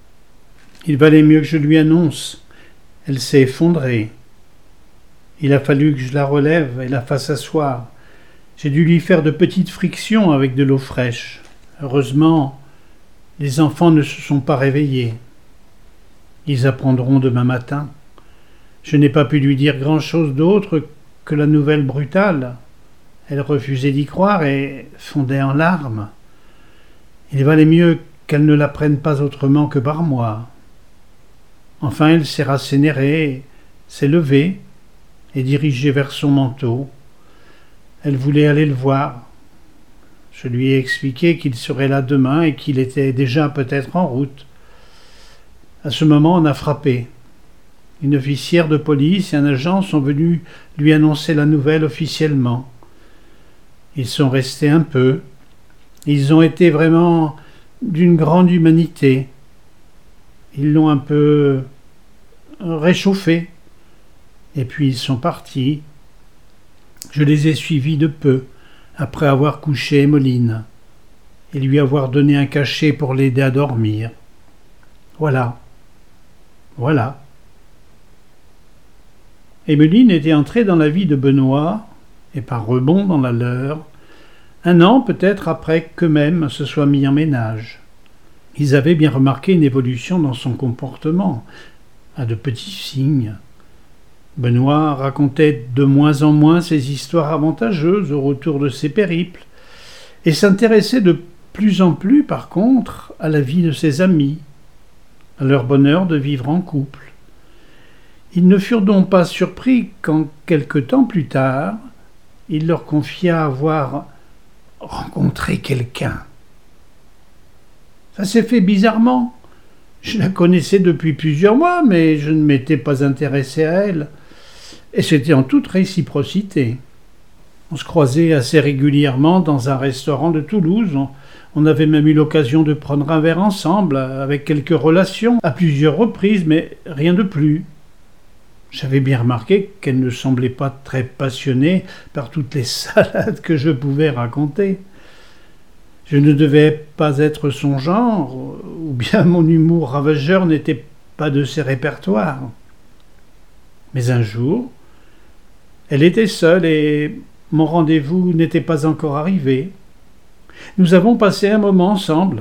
Il valait mieux que je lui annonce. Elle s'est effondrée. Il a fallu que je la relève et la fasse asseoir. J'ai dû lui faire de petites frictions avec de l'eau fraîche. Heureusement, les enfants ne se sont pas réveillés. Ils apprendront demain matin. Je n'ai pas pu lui dire grand-chose d'autre que la nouvelle brutale. Elle refusait d'y croire et fondait en larmes. Il valait mieux qu'elle ne l'apprenne pas autrement que par moi. Enfin, elle s'est rassénérée, s'est levée et dirigée vers son manteau. Elle voulait aller le voir. Je lui ai expliqué qu'il serait là demain et qu'il était déjà peut-être en route. À ce moment, on a frappé. Une officière de police et un agent sont venus lui annoncer la nouvelle officiellement. Ils sont restés un peu. Ils ont été vraiment d'une grande humanité. Ils l'ont un peu réchauffé. Et puis ils sont partis. Je les ai suivis de peu, après avoir couché Emmeline, et lui avoir donné un cachet pour l'aider à dormir. Voilà. Voilà. Emmeline était entrée dans la vie de Benoît, et par rebond dans la leur, un an peut-être après qu'eux-mêmes se soient mis en ménage. Ils avaient bien remarqué une évolution dans son comportement, à de petits signes. Benoît racontait de moins en moins ses histoires avantageuses au retour de ses périples, et s'intéressait de plus en plus, par contre, à la vie de ses amis, à leur bonheur de vivre en couple. Ils ne furent donc pas surpris quand, quelque temps plus tard, il leur confia avoir rencontré quelqu'un. Ça s'est fait bizarrement. Je la connaissais depuis plusieurs mois, mais je ne m'étais pas intéressé à elle. Et c'était en toute réciprocité. On se croisait assez régulièrement dans un restaurant de Toulouse. On, on avait même eu l'occasion de prendre un verre ensemble, avec quelques relations, à plusieurs reprises, mais rien de plus. J'avais bien remarqué qu'elle ne semblait pas très passionnée par toutes les salades que je pouvais raconter. Je ne devais pas être son genre, ou bien mon humour ravageur n'était pas de ses répertoires. Mais un jour, elle était seule et mon rendez-vous n'était pas encore arrivé. Nous avons passé un moment ensemble.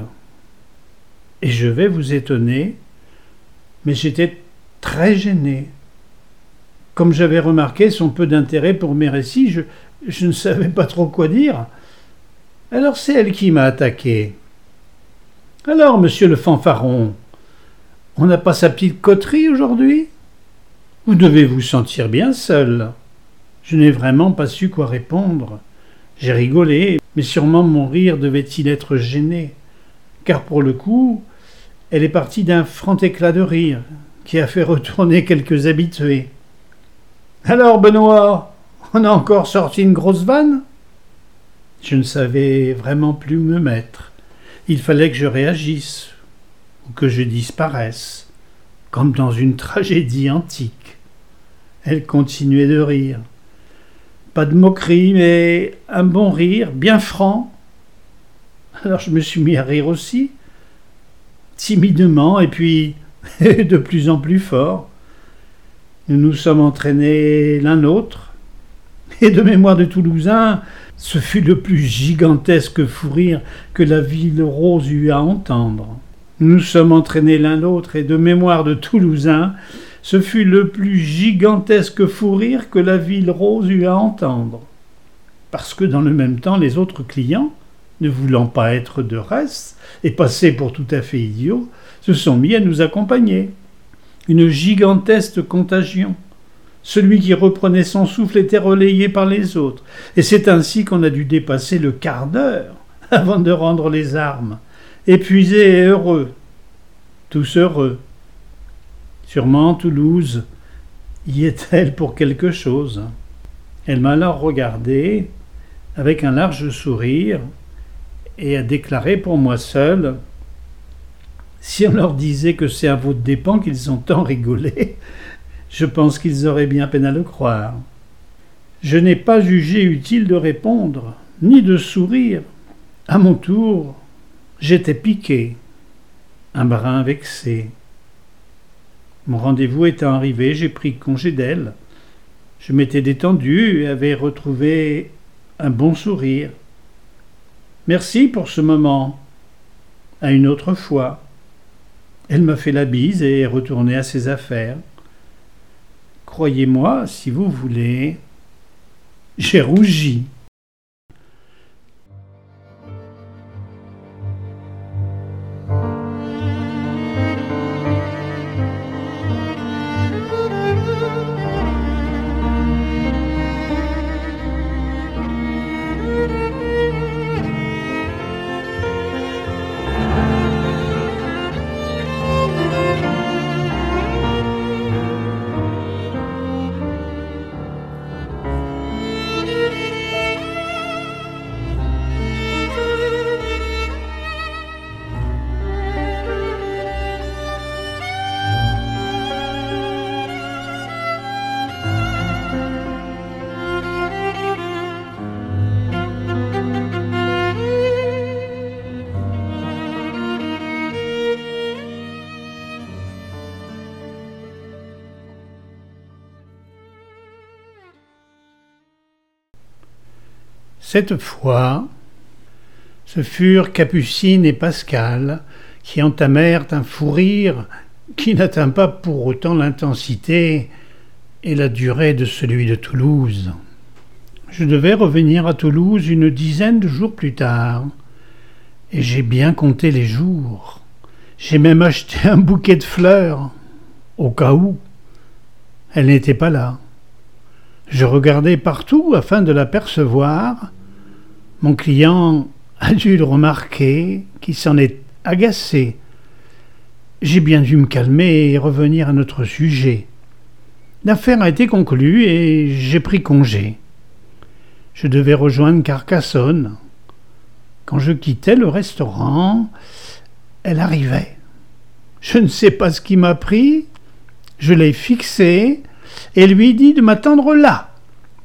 Et je vais vous étonner, mais j'étais très gêné. Comme j'avais remarqué son peu d'intérêt pour mes récits, je, je ne savais pas trop quoi dire. Alors c'est elle qui m'a attaqué. « Alors, monsieur le fanfaron, on n'a pas sa petite coterie aujourd'hui ? Vous devez vous sentir bien seul. » Je n'ai vraiment pas su quoi répondre. J'ai rigolé, mais sûrement mon rire devait-il être gêné, car pour le coup, elle est partie d'un franc éclat de rire, qui a fait retourner quelques habitués. « Alors, Benoît, on a encore sorti une grosse vanne ?» Je ne savais vraiment plus où me mettre. Il fallait que je réagisse, ou que je disparaisse, comme dans une tragédie antique. Elle continuait de rire. Pas de moquerie, mais un bon rire, bien franc. Alors je me suis mis à rire aussi, timidement, et puis de plus en plus fort. Nous nous sommes entraînés l'un l'autre, et de mémoire de Toulousain, ce fut le plus gigantesque fou rire que la ville rose eut à entendre. Nous nous sommes entraînés l'un l'autre, et de mémoire de Toulousain, ce fut le plus gigantesque fou rire que la ville rose eut à entendre. Parce que dans le même temps, les autres clients, ne voulant pas être de reste et passer pour tout à fait idiots, se sont mis à nous accompagner. Une gigantesque contagion. Celui qui reprenait son souffle était relayé par les autres, et c'est ainsi qu'on a dû dépasser le quart d'heure avant de rendre les armes, épuisés et heureux, tous heureux. Sûrement Toulouse y est-elle pour quelque chose. Elle m'a alors regardé avec un large sourire et a déclaré pour moi seul: « Si on leur disait que c'est à votre dépens qu'ils ont tant rigolé, je pense qu'ils auraient bien peine à le croire. » Je n'ai pas jugé utile de répondre, ni de sourire. À mon tour, j'étais piqué, un brin vexé. Mon rendez-vous étant arrivé, j'ai pris congé d'elle. Je m'étais détendu et avais retrouvé un bon sourire. Merci pour ce moment. À une autre fois. Elle m'a fait la bise et est retournée à ses affaires. Croyez-moi, si vous voulez, j'ai rougi. Cette fois, ce furent Capucine et Pascal qui entamèrent un fou rire qui n'atteint pas pour autant l'intensité et la durée de celui de Toulouse. Je devais revenir à Toulouse une dizaine de jours plus tard, et j'ai bien compté les jours. J'ai même acheté un bouquet de fleurs, au cas où. Elle n'était pas là. Je regardais partout afin de l'apercevoir. Mon client a dû le remarquer, qui s'en est agacé. J'ai bien dû me calmer et revenir à notre sujet. L'affaire a été conclue et j'ai pris congé. Je devais rejoindre Carcassonne. Quand je quittais le restaurant, elle arrivait. Je ne sais pas ce qui m'a pris. Je l'ai fixée et lui ai dit de m'attendre là.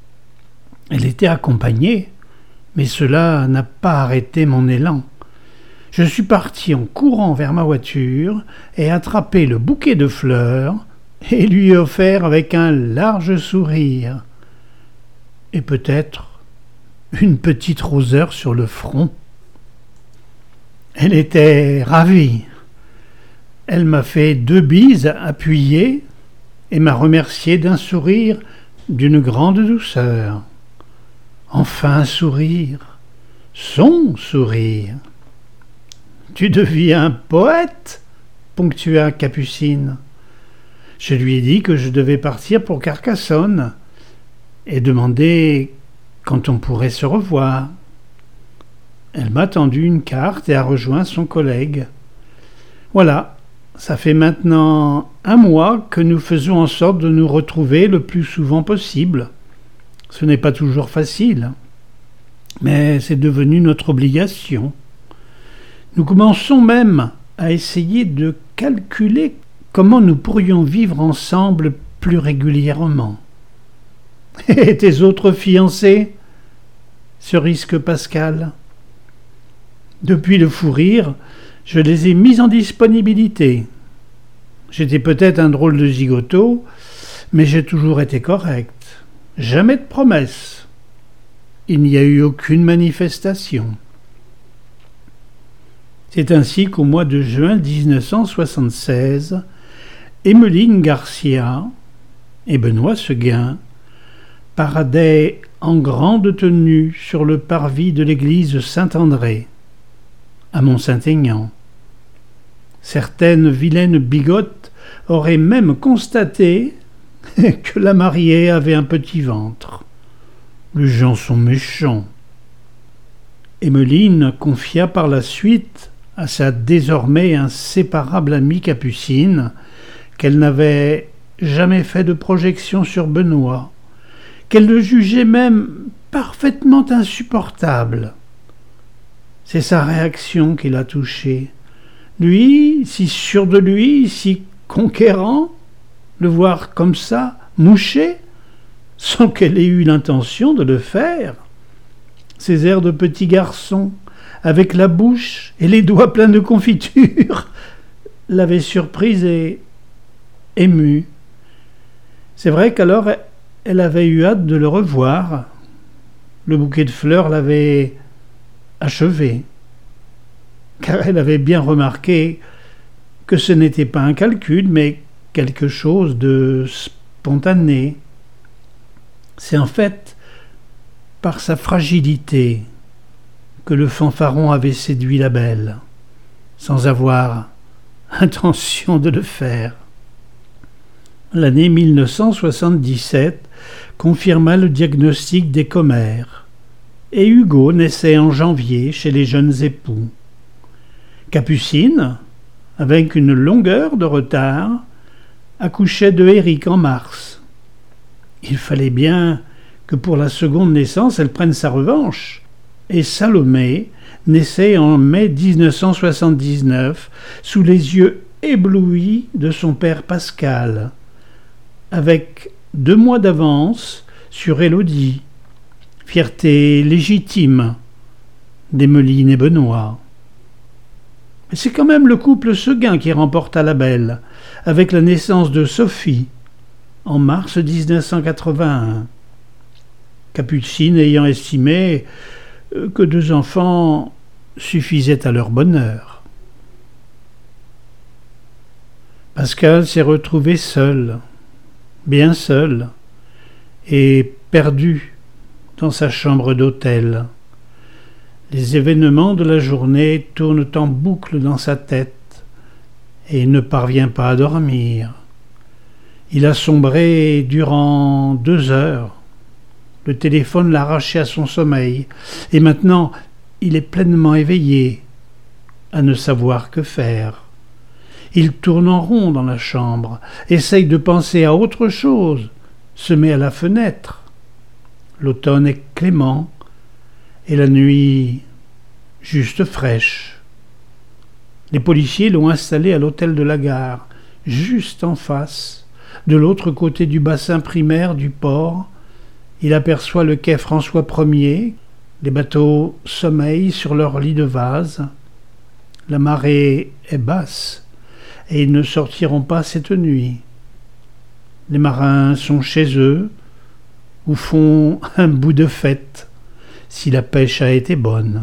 Elle était accompagnée. Mais cela n'a pas arrêté mon élan. Je suis parti en courant vers ma voiture et attrapé le bouquet de fleurs et lui ai offert avec un large sourire. Et peut-être une petite roseur sur le front. Elle était ravie. Elle m'a fait deux bises appuyées et m'a remercié d'un sourire d'une grande douceur. Enfin un sourire, son sourire. « Tu deviens poète ?» ponctua Capucine. Je lui ai dit que je devais partir pour Carcassonne et demandé quand on pourrait se revoir. Elle m'a tendu une carte et a rejoint son collègue. Voilà, ça fait maintenant un mois que nous faisons en sorte de nous retrouver le plus souvent possible. Ce n'est pas toujours facile, mais c'est devenu notre obligation. Nous commençons même à essayer de calculer comment nous pourrions vivre ensemble plus régulièrement. Et tes autres fiancés ? Se risque Pascal. Depuis le fou rire, je les ai mis en disponibilité. J'étais peut-être un drôle de zigoto, mais j'ai toujours été correct. Jamais de promesse. Il n'y a eu aucune manifestation. C'est ainsi qu'au mois de juin dix-neuf cent soixante-seize, Emmeline Garcia et Benoît Seguin paradaient en grande tenue sur le parvis de l'église Saint-André, à Mont-Saint-Aignan. Certaines vilaines bigotes auraient même constaté que la mariée avait un petit ventre. Les gens sont méchants. Emmeline confia par la suite à sa désormais inséparable amie Capucine qu'elle n'avait jamais fait de projection sur Benoît, qu'elle le jugeait même parfaitement insupportable. C'est sa réaction qui l'a touchée. Lui, si sûr de lui, si conquérant, le voir comme ça, mouché, sans qu'elle ait eu l'intention de le faire. Ses airs de petit garçon, avec la bouche et les doigts pleins de confiture, l'avaient surprise et émue. C'est vrai qu'alors elle avait eu hâte de le revoir. Le bouquet de fleurs l'avait achevé, car elle avait bien remarqué que ce n'était pas un calcul, mais quelque chose de spontané. C'est en fait par sa fragilité que le fanfaron avait séduit la belle, sans avoir intention de le faire. L'année mille neuf cent soixante-dix-sept confirma le diagnostic des commères, et Hugo naissait en janvier chez les jeunes époux. Capucine, avec une longueur de retard, accouchait de Éric en mars. Il fallait bien que pour la seconde naissance elle prenne sa revanche, et Salomé naissait en mai dix-neuf cent soixante-dix-neuf sous les yeux éblouis de son père Pascal, avec deux mois d'avance sur Élodie, fierté légitime d'Emmeline et Benoît. Mais c'est quand même le couple Seguin qui remporta la belle, avec la naissance de Sophie en mars dix-neuf cent quatre-vingt-un. Capucine ayant estimé que deux enfants suffisaient à leur bonheur. Pascal s'est retrouvé seul, bien seul, et perdu dans sa chambre d'hôtel. Les événements de la journée tournent en boucle dans sa tête, et il ne parvient pas à dormir. Il a sombré durant deux heures. Le téléphone l'a arraché à son sommeil, et maintenant il est pleinement éveillé, à ne savoir que faire. Il tourne en rond dans la chambre, essaye de penser à autre chose, se met à la fenêtre. L'automne est clément, et la nuit juste fraîche. Les policiers l'ont installé à l'hôtel de la gare, juste en face, de l'autre côté du bassin primaire du port. Il aperçoit le quai François Ier. Les bateaux sommeillent sur leur lit de vase. La marée est basse et ils ne sortiront pas cette nuit. Les marins sont chez eux ou font un bout de fête si la pêche a été bonne.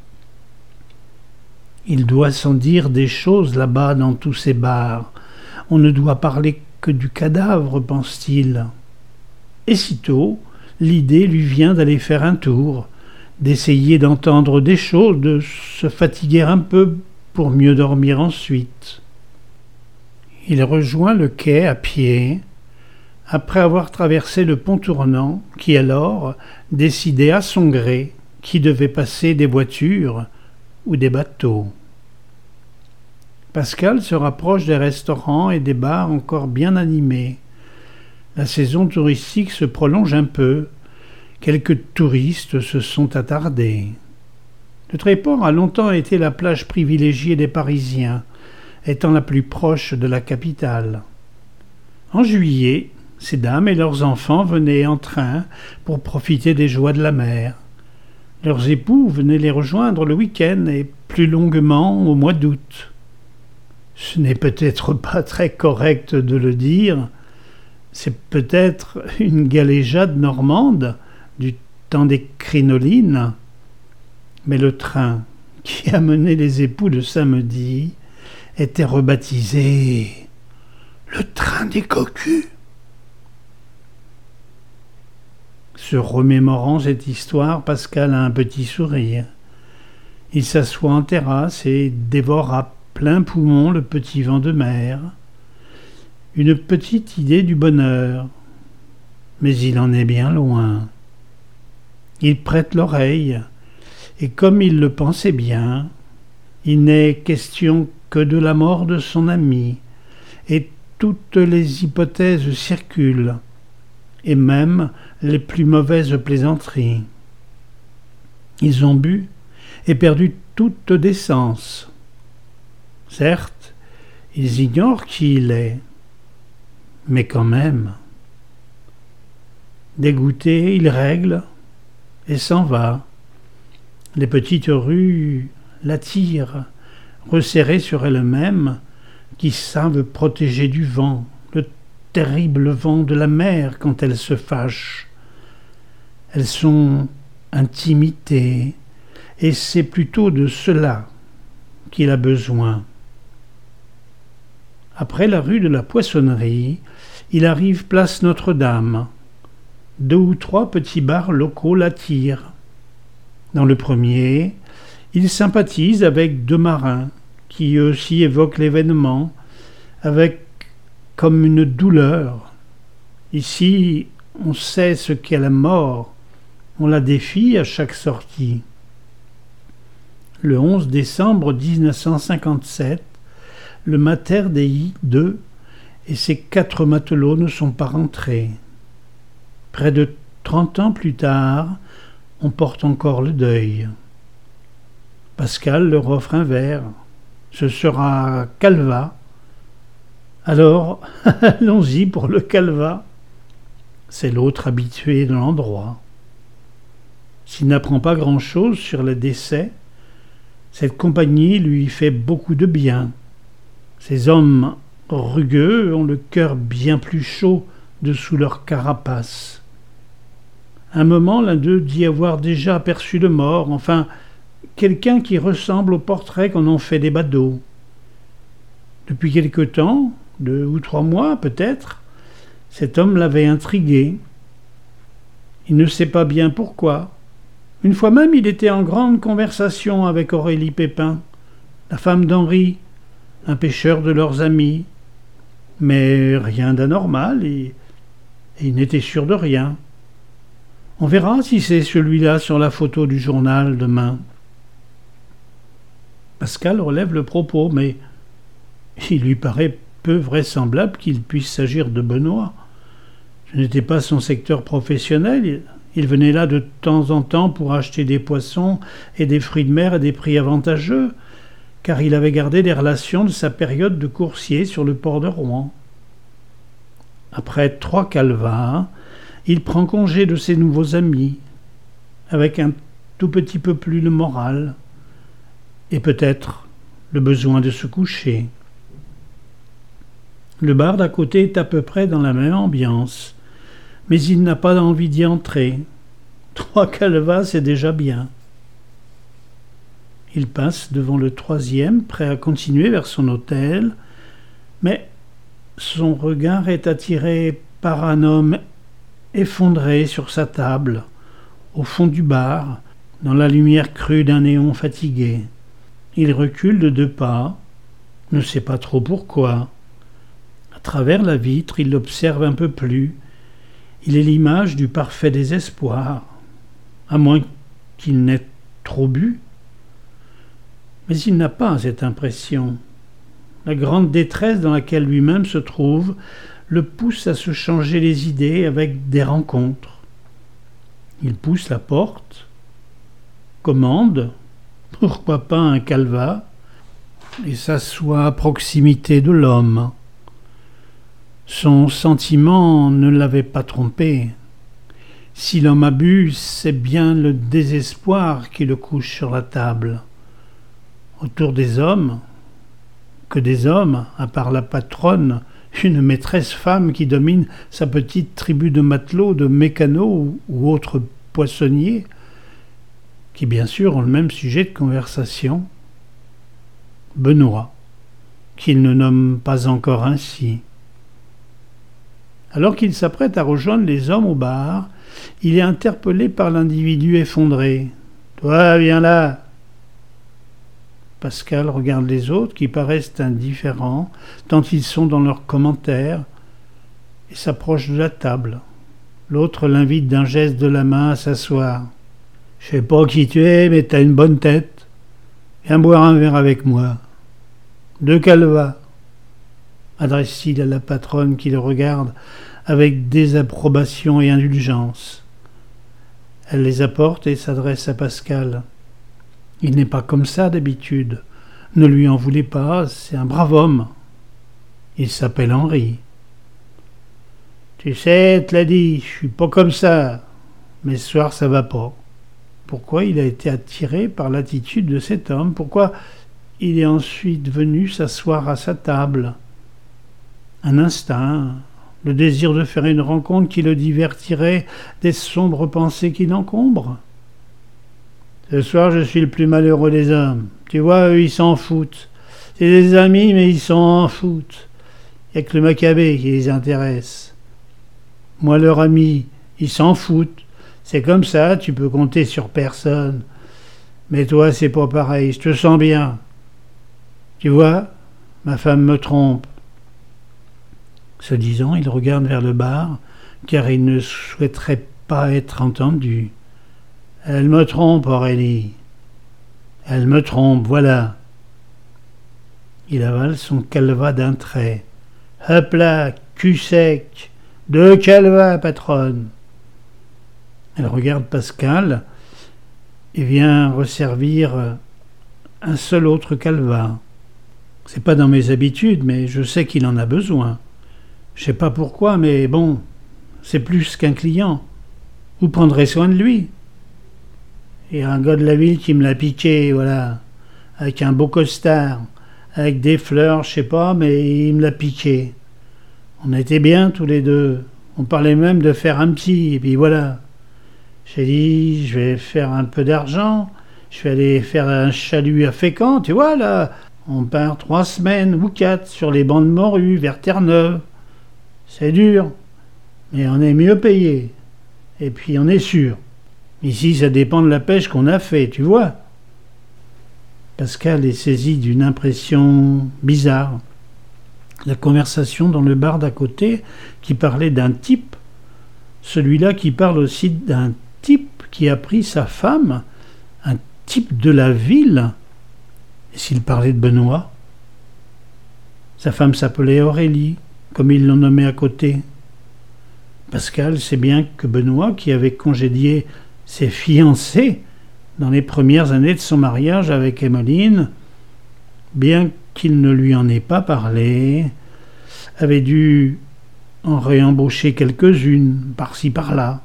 Il doit sans dire des choses là-bas dans tous ces bars. On ne doit parler que du cadavre, pense-t-il. Et sitôt, l'idée lui vient d'aller faire un tour, d'essayer d'entendre des choses, de se fatiguer un peu pour mieux dormir ensuite. Il rejoint le quai à pied, après avoir traversé le pont tournant, qui alors décidait à son gré qui devait passer des voitures ou des bateaux. Pascal se rapproche des restaurants et des bars encore bien animés. La saison touristique se prolonge un peu. Quelques touristes se sont attardés. Le Tréport a longtemps été la plage privilégiée des Parisiens, étant la plus proche de la capitale. En juillet, ces dames et leurs enfants venaient en train pour profiter des joies de la mer. Leurs époux venaient les rejoindre le week-end et plus longuement au mois d'août. Ce n'est peut-être pas très correct de le dire, c'est peut-être une galéjade normande du temps des crinolines, mais le train qui amenait les époux le samedi était rebaptisé le train des cocus. Se remémorant cette histoire, Pascal a un petit sourire. Il s'assoit en terrasse et dévore à plein poumon le petit vent de mer. Une petite idée du bonheur, mais il en est bien loin. Il prête l'oreille, et comme il le pensait bien, il n'est question que de la mort de son ami, et toutes les hypothèses circulent, et même les plus mauvaises plaisanteries. Ils ont bu et perdu toute décence. Certes, ils ignorent qui il est, mais quand même. Dégoûté, il règle et s'en va. Les petites rues l'attirent, resserrées sur elles-mêmes, qui savent protéger du vent terribles vents de la mer quand elles se fâchent. Elles sont intimitées, et c'est plutôt de cela qu'il a besoin. Après la rue de la Poissonnerie, il arrive place Notre-Dame. Deux ou trois petits bars locaux l'attirent. Dans le premier, il sympathise avec deux marins qui eux aussi évoquent l'événement avec comme une douleur. Ici, on sait ce qu'est la mort, on la défie à chaque sortie. Le onze décembre mille neuf cent cinquante-sept, le Mater Dei deux et ses quatre matelots ne sont pas rentrés. Près de trente ans plus tard, on porte encore le deuil. Pascal leur offre un verre. Ce sera Calva. Alors, allons-y pour le Calva. C'est l'autre habitué de l'endroit. S'il n'apprend pas grand-chose sur le décès, cette compagnie lui fait beaucoup de bien. Ces hommes rugueux ont le cœur bien plus chaud dessous leur carapace. Un moment, l'un d'eux dit avoir déjà aperçu le mort, enfin, quelqu'un qui ressemble au portrait qu'on en fait des badauds. Depuis quelque temps, deux ou trois mois peut-être, cet homme l'avait intrigué. Il ne sait pas bien pourquoi. Une fois même, il était en grande conversation avec Aurélie Pépin, la femme d'Henri, un pêcheur de leurs amis. Mais rien d'anormal, et, et il n'était sûr de rien. On verra si c'est celui-là sur la photo du journal demain. Pascal relève le propos, mais il lui paraît peu vraisemblable qu'il puisse s'agir de Benoît. Ce n'était pas son secteur professionnel. Il venait là de temps en temps pour acheter des poissons et des fruits de mer à des prix avantageux, car il avait gardé les relations de sa période de coursier sur le port de Rouen. Après trois calvas, il prend congé de ses nouveaux amis, avec un tout petit peu plus le moral, et peut-être le besoin de se coucher. Le bar d'à côté est à peu près dans la même ambiance, mais il n'a pas envie d'y entrer. Trois calvas, c'est déjà bien. Il passe devant le troisième, prêt à continuer vers son hôtel, mais son regard est attiré par un homme effondré sur sa table, au fond du bar, dans la lumière crue d'un néon fatigué. Il recule de deux pas, ne sait pas trop pourquoi. À travers la vitre, il l'observe un peu plus. Il est l'image du parfait désespoir, à moins qu'il n'ait trop bu. Mais il n'a pas cette impression. La grande détresse dans laquelle lui-même se trouve le pousse à se changer les idées avec des rencontres. Il pousse la porte, commande, pourquoi pas un calva, et s'assoit à proximité de l'homme. Son sentiment ne l'avait pas trompé. Si l'homme a bu, c'est bien le désespoir qui le couche sur la table. Autour des hommes, que des hommes, à part la patronne, une maîtresse femme qui domine sa petite tribu de matelots, de mécanos ou autres poissonniers, qui bien sûr ont le même sujet de conversation. Benoît, qu'il ne nomme pas encore ainsi. Alors qu'il s'apprête à rejoindre les hommes au bar, il est interpellé par l'individu effondré. « Toi, viens là !» Pascal regarde les autres qui paraissent indifférents, tant ils sont dans leurs commentaires, et s'approche de la table. L'autre l'invite d'un geste de la main à s'asseoir. « Je sais pas qui tu es, mais t'as une bonne tête. Viens boire un verre avec moi. Deux calvas. » adresse-t-il à la patronne qui le regarde avec désapprobation et indulgence. Elle les apporte et s'adresse à Pascal. Il n'est pas comme ça d'habitude. Ne lui en voulez pas, c'est un brave homme. Il s'appelle Henri. Tu sais, te l'a dit, je suis pas comme ça, mais ce soir ça va pas. Pourquoi il a été attiré par l'attitude de cet homme? Pourquoi il est ensuite venu s'asseoir à sa table? Un instinct, le désir de faire une rencontre qui le divertirait des sombres pensées qui l'encombrent. Ce soir, je suis le plus malheureux des hommes. Tu vois, eux, ils s'en foutent. C'est des amis, mais ils s'en foutent. Il n'y a que le Maccabée qui les intéresse. Moi, leur ami, ils s'en foutent. C'est comme ça, tu peux compter sur personne. Mais toi, c'est pas pareil, je te sens bien. Tu vois, ma femme me trompe. Ce disant, il regarde vers le bar, car il ne souhaiterait pas être entendu. Elle me trompe, Aurélie. Elle me trompe, voilà. Il avale son calva d'un trait. Hop là, cul sec. Deux calvas, patronne. Elle regarde Pascal et vient resservir un seul autre calva. C'est pas dans mes habitudes, mais je sais qu'il en a besoin. Je sais pas pourquoi, mais bon, c'est plus qu'un client. Vous prendrez soin de lui. Il y a un gars de la ville qui me l'a piqué, voilà, avec un beau costard, avec des fleurs, je sais pas, mais il me l'a piqué. On était bien tous les deux. On parlait même de faire un petit, et puis voilà. J'ai dit, je vais faire un peu d'argent, je vais aller faire un chalut à Fécamp, tu vois, là. On part trois semaines ou quatre sur les bancs de morue vers Terre-Neuve. C'est dur, mais on est mieux payé. Et puis on est sûr. Ici, ça dépend de la pêche qu'on a fait, tu vois. Pascal est saisi d'une impression bizarre. La conversation dans le bar d'à côté qui parlait d'un type, celui-là qui parle aussi d'un type qui a pris sa femme, un type de la ville. Et s'il parlait de Benoît? Sa femme s'appelait Aurélie, comme il l'en nommait à côté. Pascal sait bien que Benoît, qui avait congédié ses fiancés dans les premières années de son mariage avec Emmeline, bien qu'il ne lui en ait pas parlé, avait dû en réembaucher quelques-unes, par-ci par-là.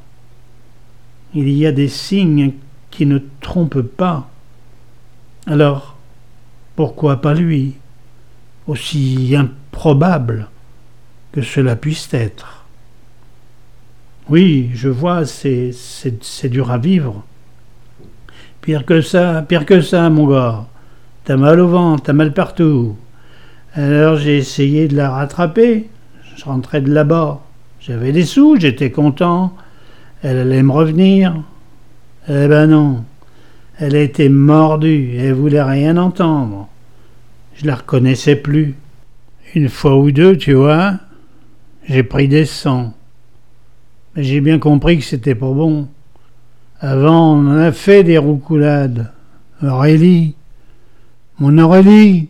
Il y a des signes qui ne trompent pas. Alors, pourquoi pas lui, aussi improbable que cela puisse être? Oui, je vois, c'est, c'est, c'est dur à vivre. Pire que ça, pire que ça, mon gars. T'as mal au ventre, t'as mal partout. Alors j'ai essayé de la rattraper. Je rentrais de là-bas. J'avais des sous, j'étais content. Elle allait me revenir. Eh ben non. Elle était mordue, elle voulait rien entendre. Je la reconnaissais plus. Une fois ou deux, tu vois, j'ai pris des sangs. Mais j'ai bien compris que c'était pas bon. Avant, on en a fait des roucoulades. Aurélie, mon Aurélie.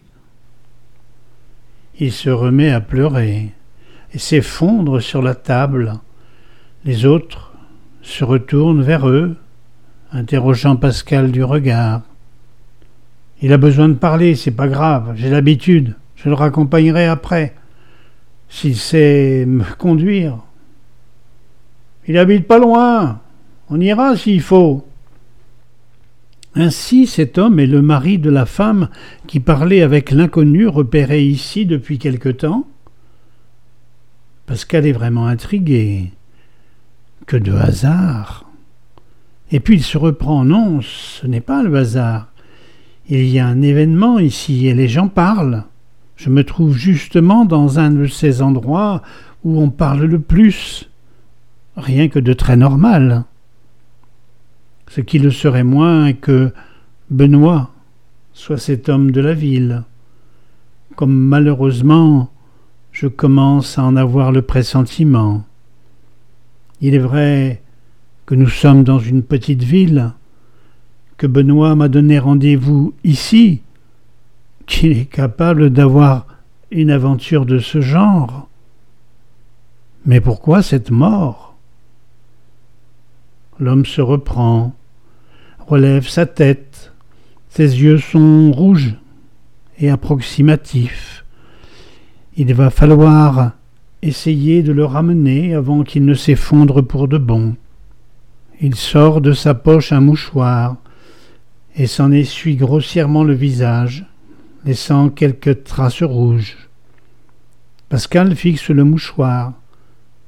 Il se remet à pleurer et s'effondre sur la table. Les autres se retournent vers eux, interrogeant Pascal du regard. Il a besoin de parler, c'est pas grave, j'ai l'habitude, je le raccompagnerai après, s'il sait me conduire. Il habite pas loin, on ira s'il faut. Ainsi, cet homme est le mari de la femme qui parlait avec l'inconnu repéré ici depuis quelque temps. Pascal est vraiment intrigué. Que de hasard! Et puis il se reprend. Non, ce n'est pas le hasard. Il y a un événement ici et les gens parlent. Je me trouve justement dans un de ces endroits où on parle le plus. Rien que de très normal. Ce qui le serait moins que Benoît soit cet homme de la ville. Comme malheureusement, je commence à en avoir le pressentiment. Il est vrai que nous sommes dans une petite ville, que Benoît m'a donné rendez-vous ici, qu'il est capable d'avoir une aventure de ce genre. Mais pourquoi cette mort? L'homme se reprend, relève sa tête, ses yeux sont rouges et approximatifs. Il va falloir essayer de le ramener avant qu'il ne s'effondre pour de bon. Il sort de sa poche un mouchoir et s'en essuie grossièrement le visage, laissant quelques traces rouges. Pascal fixe le mouchoir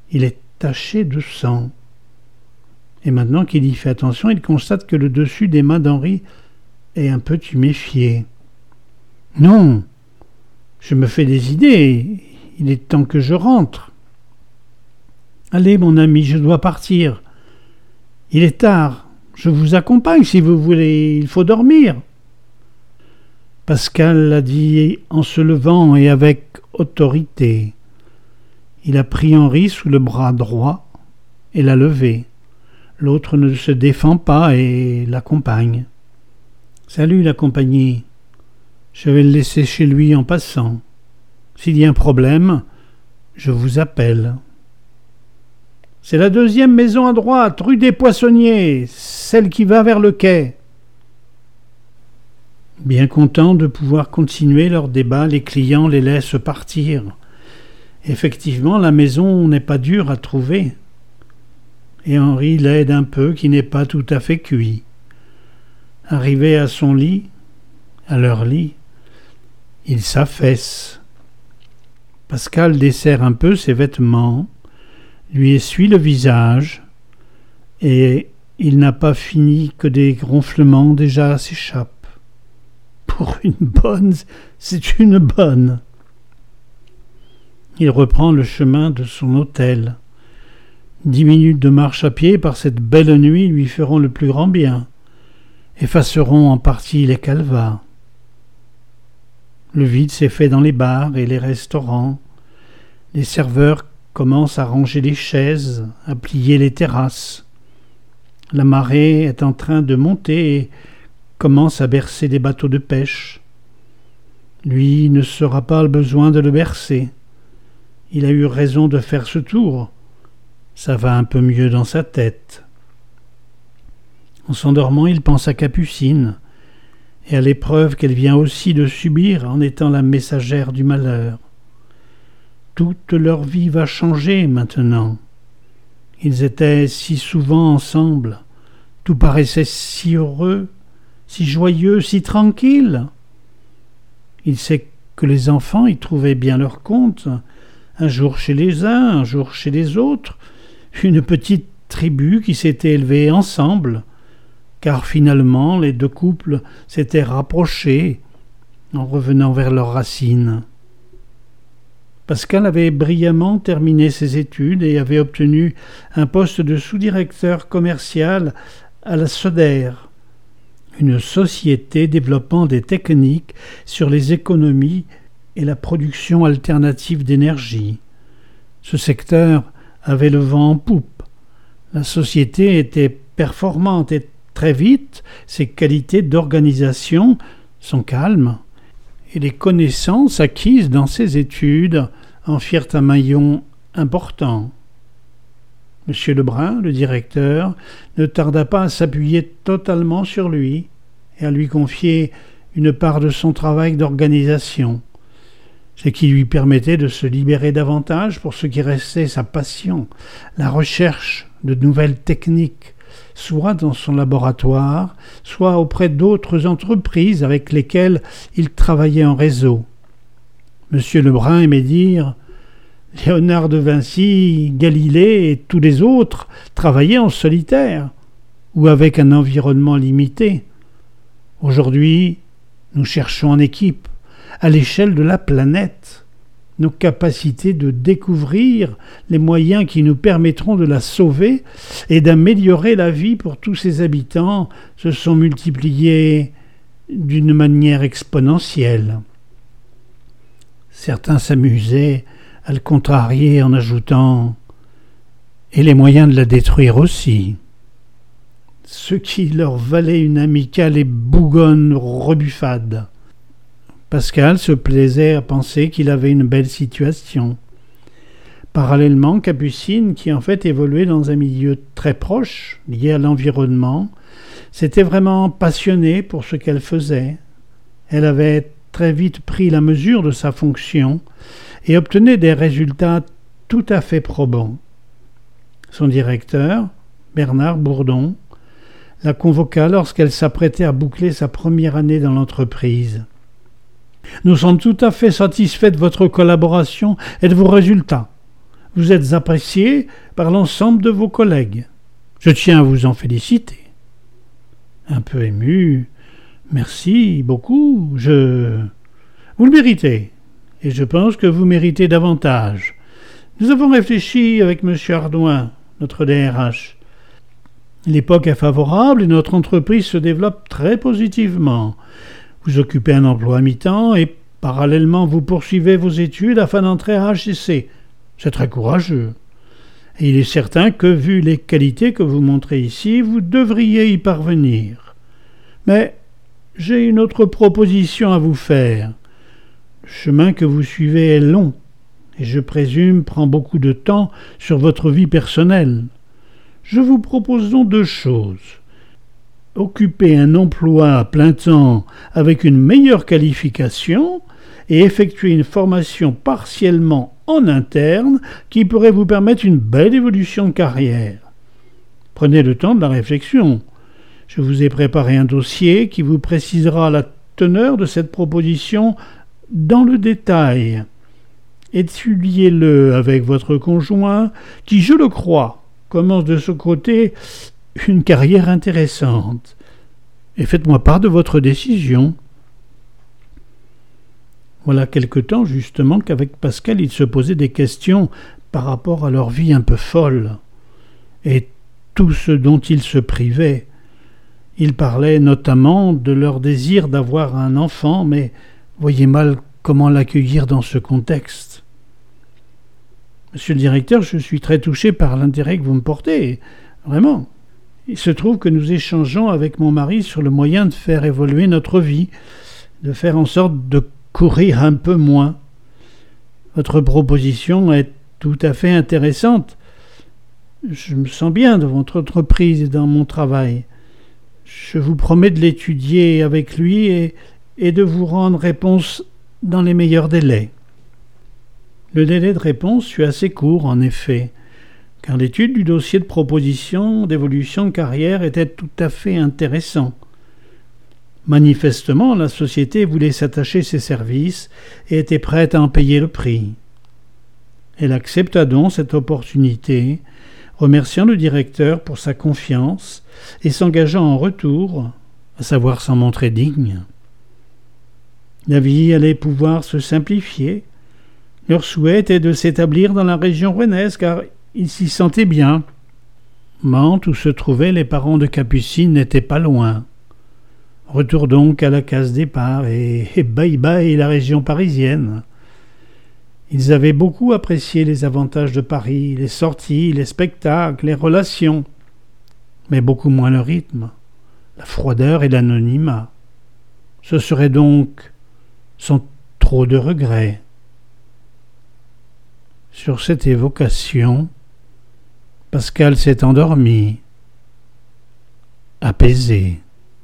Il est taché de sang. Et maintenant qu'il y fait attention, il constate que le dessus des mains d'Henri est un peu tuméfié. « Non, je me fais des idées. Il est temps que je rentre. »« Allez, mon ami, je dois partir. Il est tard. Je vous accompagne si vous voulez. Il faut dormir. » Pascal l'a dit en se levant et avec autorité. Il a pris Henri sous le bras droit et l'a levé. L'autre ne se défend pas et l'accompagne. « Salut la compagnie. Je vais le laisser chez lui en passant. S'il y a un problème, je vous appelle. »« C'est la deuxième maison à droite, rue des Poissonniers, celle qui va vers le quai. » Bien contents de pouvoir continuer leur débat, les clients les laissent partir. Effectivement, la maison n'est pas dure à trouver. Et Henri l'aide un peu, qui n'est pas tout à fait cuit. Arrivé à son lit, à leur lit, il s'affaisse. Pascal desserre un peu ses vêtements, lui essuie le visage, et il n'a pas fini que des ronflements déjà s'échappent. Pour une bonne, c'est une bonne. Il reprend le chemin de son hôtel. Dix minutes de marche à pied par cette belle nuit lui feront le plus grand bien, effaceront en partie les calvats. Le vide s'est fait dans les bars et les restaurants. Les serveurs commencent à ranger les chaises, à plier les terrasses. La marée est en train de monter et commence à bercer des bateaux de pêche. Lui ne sera pas le besoin de le bercer. Il a eu raison de faire ce tour. Ça va un peu mieux dans sa tête. En s'endormant, il pense à Capucine et à l'épreuve qu'elle vient aussi de subir en étant la messagère du malheur. Toute leur vie va changer maintenant. Ils étaient si souvent ensemble, tout paraissait si heureux, si joyeux, si tranquille. Il sait que les enfants y trouvaient bien leur compte, un jour chez les uns, un jour chez les autres, une petite tribu qui s'était élevée ensemble, car finalement les deux couples s'étaient rapprochés en revenant vers leurs racines. Pascal avait brillamment terminé ses études et avait obtenu un poste de sous-directeur commercial à la Soder, une société développant des techniques sur les économies et la production alternative d'énergie. Ce secteur avait le vent en poupe. La société était performante et très vite, ses qualités d'organisation sont calmes et les connaissances acquises dans ses études en firent un maillon important. Monsieur Lebrun, le directeur, ne tarda pas à s'appuyer totalement sur lui et à lui confier une part de son travail d'organisation, ce qui lui permettait de se libérer davantage pour ce qui restait sa passion, la recherche de nouvelles techniques, soit dans son laboratoire, soit auprès d'autres entreprises avec lesquelles il travaillait en réseau. Monsieur Lebrun aimait dire « Léonard de Vinci, Galilée et tous les autres travaillaient en solitaire ou avec un environnement limité. Aujourd'hui, nous cherchons en équipe, à l'échelle de la planète. Nos capacités de découvrir les moyens qui nous permettront de la sauver et d'améliorer la vie pour tous ses habitants se sont multipliées d'une manière exponentielle. » Certains s'amusaient à le contrarier en ajoutant « et les moyens de la détruire aussi », ce qui leur valait une amicale et bougonne rebuffade. Pascal se plaisait à penser qu'il avait une belle situation. Parallèlement, Capucine, qui en fait évoluait dans un milieu très proche, lié à l'environnement, s'était vraiment passionnée pour ce qu'elle faisait. Elle avait très vite pris la mesure de sa fonction et obtenait des résultats tout à fait probants. Son directeur, Bernard Bourdon, la convoqua lorsqu'elle s'apprêtait à boucler sa première année dans l'entreprise. « Nous sommes tout à fait satisfaits de votre collaboration et de vos résultats. Vous êtes apprécié par l'ensemble de vos collègues. Je tiens à vous en féliciter. » Un peu ému. « Merci beaucoup. Je... » « Vous le méritez, et je pense que vous méritez davantage. Nous avons réfléchi avec M. Ardouin, notre D R H. L'époque est favorable et notre entreprise se développe très positivement. Vous occupez un emploi à mi-temps et parallèlement vous poursuivez vos études afin d'entrer à H E C. C'est très courageux. Et il est certain que, vu les qualités que vous montrez ici, vous devriez y parvenir. Mais j'ai une autre proposition à vous faire. Le chemin que vous suivez est long, et je présume prend beaucoup de temps sur votre vie personnelle. Je vous propose donc deux choses. Occuper un emploi à plein temps avec une meilleure qualification et effectuer une formation partiellement en interne qui pourrait vous permettre une belle évolution de carrière. Prenez le temps de la réflexion. Je vous ai préparé un dossier qui vous précisera la teneur de cette proposition dans le détail. Étudiez-le avec votre conjoint qui, je le crois, commence de ce côté une carrière intéressante. Et faites-moi part de votre décision. » Voilà quelque temps justement qu'avec Pascal il se posait des questions par rapport à leur vie un peu folle et tout ce dont ils se privaient. Il parlait notamment de leur désir d'avoir un enfant, mais voyez mal comment l'accueillir dans ce contexte. Monsieur le directeur, je suis très touché par l'intérêt que vous me portez, vraiment. Il se trouve que nous échangeons avec mon mari sur le moyen de faire évoluer notre vie, de faire en sorte de courir un peu moins. Votre proposition est tout à fait intéressante. Je me sens bien dans votre entreprise et dans mon travail. Je vous promets de l'étudier avec lui et, et de vous rendre réponse dans les meilleurs délais. Le délai de réponse fut assez court, en effet, car l'étude du dossier de proposition d'évolution de carrière était tout à fait intéressant. Manifestement, la société voulait s'attacher ses services et était prête à en payer le prix. Elle accepta donc cette opportunité, remerciant le directeur pour sa confiance et s'engageant en retour, à savoir s'en montrer digne. La vie allait pouvoir se simplifier. Leur souhait était de s'établir dans la région rouennaise, car ils s'y sentaient bien. Mantes, où se trouvaient les parents de Capucine, n'étaient pas loin. Retour donc à la case départ et, et bye bye la région parisienne. Ils avaient beaucoup apprécié les avantages de Paris, les sorties, les spectacles, les relations, mais beaucoup moins le rythme, la froideur et l'anonymat. Ce serait donc sans trop de regrets. Sur cette évocation, Pascal s'est endormi, apaisé.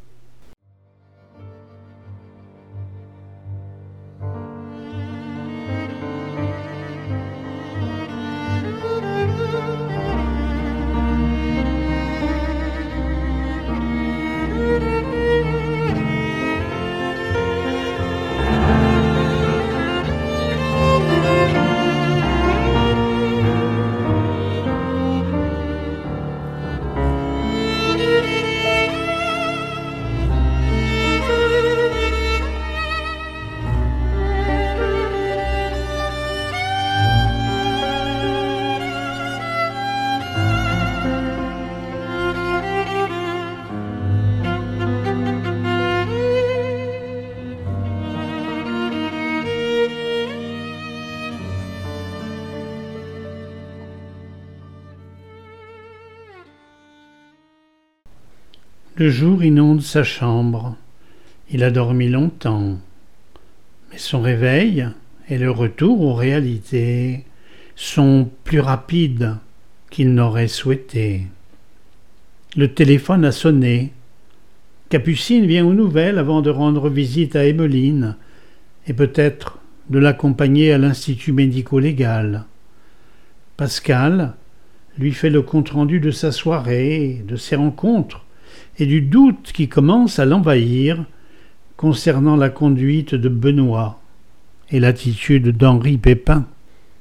Le jour inonde sa chambre. Il a dormi longtemps. Mais son réveil et le retour aux réalités sont plus rapides qu'il n'aurait souhaité. Le téléphone a sonné. Capucine vient aux nouvelles avant de rendre visite à Emmeline et peut-être de l'accompagner à l'institut médico-légal. Pascal lui fait le compte-rendu de sa soirée, de ses rencontres, et du doute qui commence à l'envahir concernant la conduite de Benoît et l'attitude d'Henri Pépin.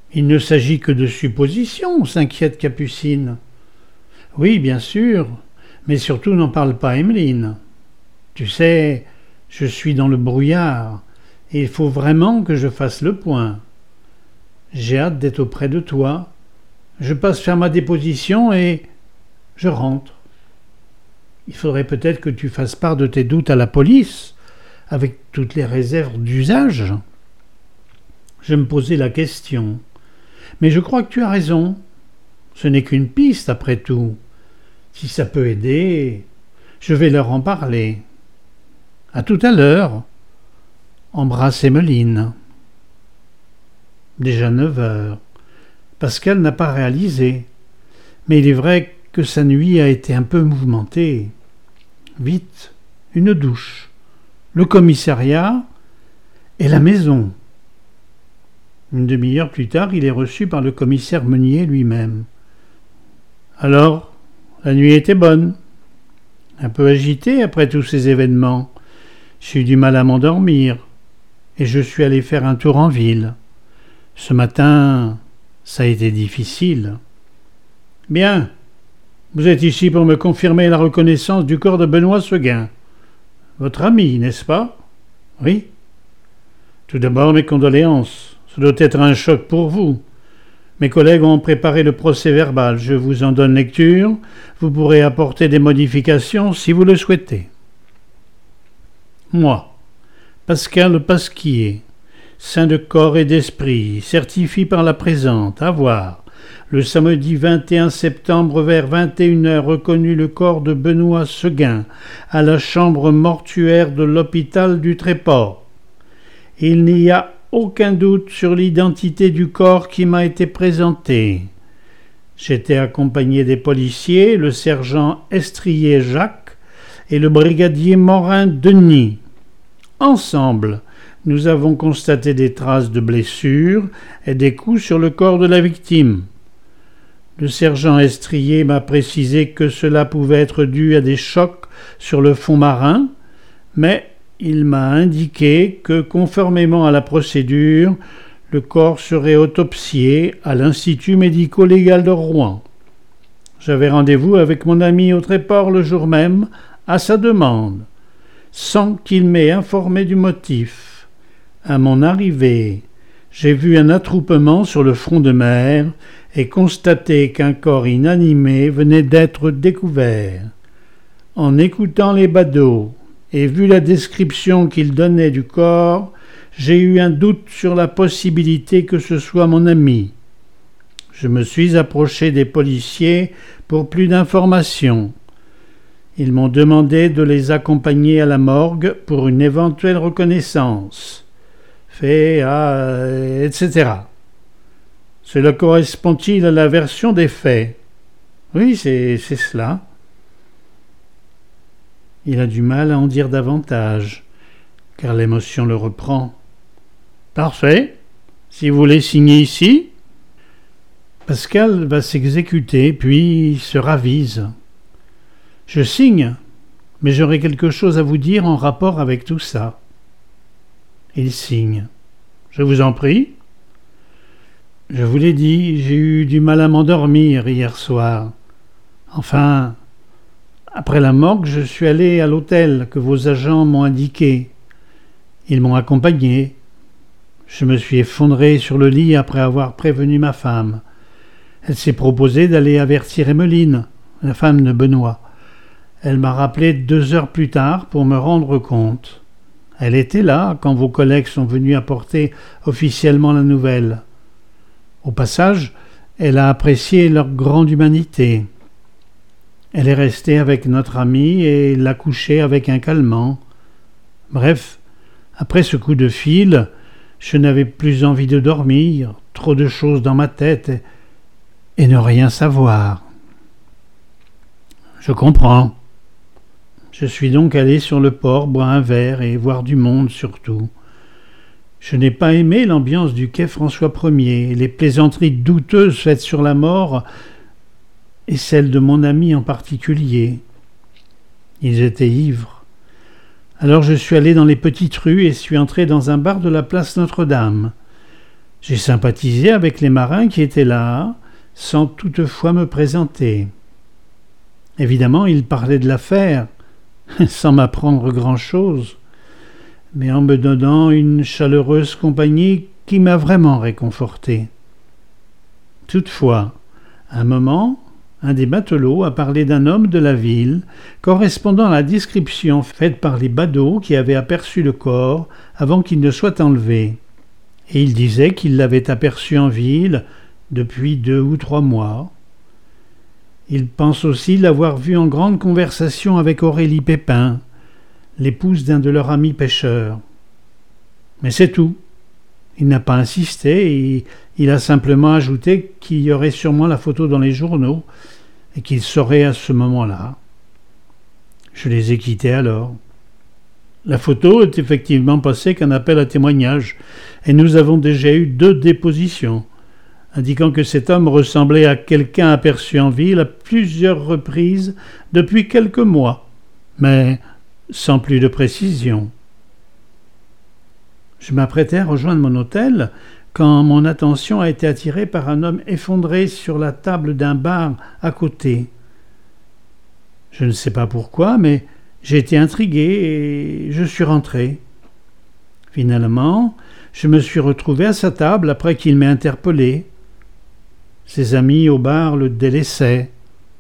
Il ne s'agit que de suppositions, s'inquiète Capucine. Oui, bien sûr, mais surtout n'en parle pas à Emmeline. Tu sais, je suis dans le brouillard, et il faut vraiment que je fasse le point. J'ai hâte d'être auprès de toi. Je passe faire ma déposition et je rentre. Il faudrait peut-être que tu fasses part de tes doutes à la police, avec toutes les réserves d'usage. Je me posais la question. Mais je crois que tu as raison. Ce n'est qu'une piste, après tout. Si ça peut aider, je vais leur en parler. À tout à l'heure. Embrasse Emmeline. Déjà neuf heures. Pascal n'a pas réalisé. Mais il est vrai que sa nuit a été un peu mouvementée. Vite, une douche, le commissariat et la maison. Une demi-heure plus tard, il est reçu par le commissaire Meunier lui-même. Alors, la nuit était bonne. Un peu agitée après tous ces événements. J'ai eu du mal à m'endormir et je suis allé faire un tour en ville. Ce matin, ça a été difficile. Bien. Vous êtes ici pour me confirmer la reconnaissance du corps de Benoît Seguin. Votre ami, n'est-ce pas? Oui. Tout d'abord, mes condoléances. Ce doit être un choc pour vous. Mes collègues ont préparé le procès-verbal. Je vous en donne lecture. Vous pourrez apporter des modifications si vous le souhaitez. Moi, Pascal Pasquier, saint de corps et d'esprit, certifie par la présente avoir, le samedi vingt et un septembre vers vingt et une heures, reconnu le corps de Benoît Seguin à la chambre mortuaire de l'hôpital du Tréport. Il n'y a aucun doute sur l'identité du corps qui m'a été présenté. J'étais accompagné des policiers, le sergent Estrier Jacques et le brigadier Morin Denis. Ensemble, nous avons constaté des traces de blessures et des coups sur le corps de la victime. Le sergent Estrier m'a précisé que cela pouvait être dû à des chocs sur le fond marin, mais il m'a indiqué que, conformément à la procédure, le corps serait autopsié à l'Institut médico-légal de Rouen. J'avais rendez-vous avec mon ami au Tréport le jour même, à sa demande, sans qu'il m'ait informé du motif. À mon arrivée, j'ai vu un attroupement sur le front de mer et constaté qu'un corps inanimé venait d'être découvert. En écoutant les badauds et vu la description qu'ils donnaient du corps, j'ai eu un doute sur la possibilité que ce soit mon ami. Je me suis approché des policiers pour plus d'informations. Ils m'ont demandé de les accompagner à la morgue pour une éventuelle reconnaissance. Fait à... et cetera. Cela correspond-il à la version des faits? Oui, c'est, c'est cela. Il a du mal à en dire davantage, car l'émotion le reprend. Parfait. Si vous voulez signer ici. Pascal va s'exécuter, puis se ravise. Je signe, mais j'aurai quelque chose à vous dire en rapport avec tout ça. Il signe. Je vous en prie. Je vous l'ai dit, j'ai eu du mal à m'endormir hier soir. Enfin, après la morgue, je suis allé à l'hôtel que vos agents m'ont indiqué. Ils m'ont accompagné. Je me suis effondré sur le lit après avoir prévenu ma femme. Elle s'est proposée d'aller avertir Emmeline, la femme de Benoît. Elle m'a rappelé deux heures plus tard pour me rendre compte. Elle était là quand vos collègues sont venus apporter officiellement la nouvelle. Au passage, elle a apprécié leur grande humanité. Elle est restée avec notre ami et l'a couché avec un calmant. Bref, après ce coup de fil, je n'avais plus envie de dormir, trop de choses dans ma tête et, et ne rien savoir. Je comprends. Je suis donc allé sur le port boire un verre et voir du monde surtout. Je n'ai pas aimé l'ambiance du quai François Ier, les plaisanteries douteuses faites sur la mort et celles de mon ami en particulier. Ils étaient ivres. Alors je suis allé dans les petites rues et suis entré dans un bar de la place Notre-Dame. J'ai sympathisé avec les marins qui étaient là, sans toutefois me présenter. Évidemment, ils parlaient de l'affaire, sans m'apprendre grand-chose, mais en me donnant une chaleureuse compagnie qui m'a vraiment réconforté. Toutefois, à un moment, un des matelots a parlé d'un homme de la ville, correspondant à la description faite par les badauds qui avaient aperçu le corps avant qu'il ne soit enlevé. Et il disait qu'il l'avait aperçu en ville depuis deux ou trois mois. Il pense aussi l'avoir vu en grande conversation avec Aurélie Pépin, l'épouse d'un de leurs amis pêcheurs. Mais c'est tout. Il n'a pas insisté et il a simplement ajouté qu'il y aurait sûrement la photo dans les journaux et qu'il saurait à ce moment-là. Je les ai quittés alors. La photo est effectivement passée qu'un appel à témoignage et nous avons déjà eu deux dépositions, indiquant que cet homme ressemblait à quelqu'un aperçu en ville à plusieurs reprises depuis quelques mois, mais sans plus de précision. Je m'apprêtais à rejoindre mon hôtel quand mon attention a été attirée par un homme effondré sur la table d'un bar à côté. Je ne sais pas pourquoi, mais j'ai été intrigué et je suis rentré. Finalement, je me suis retrouvé à sa table après qu'il m'ait interpellé. Ses amis au bar le délaissaient.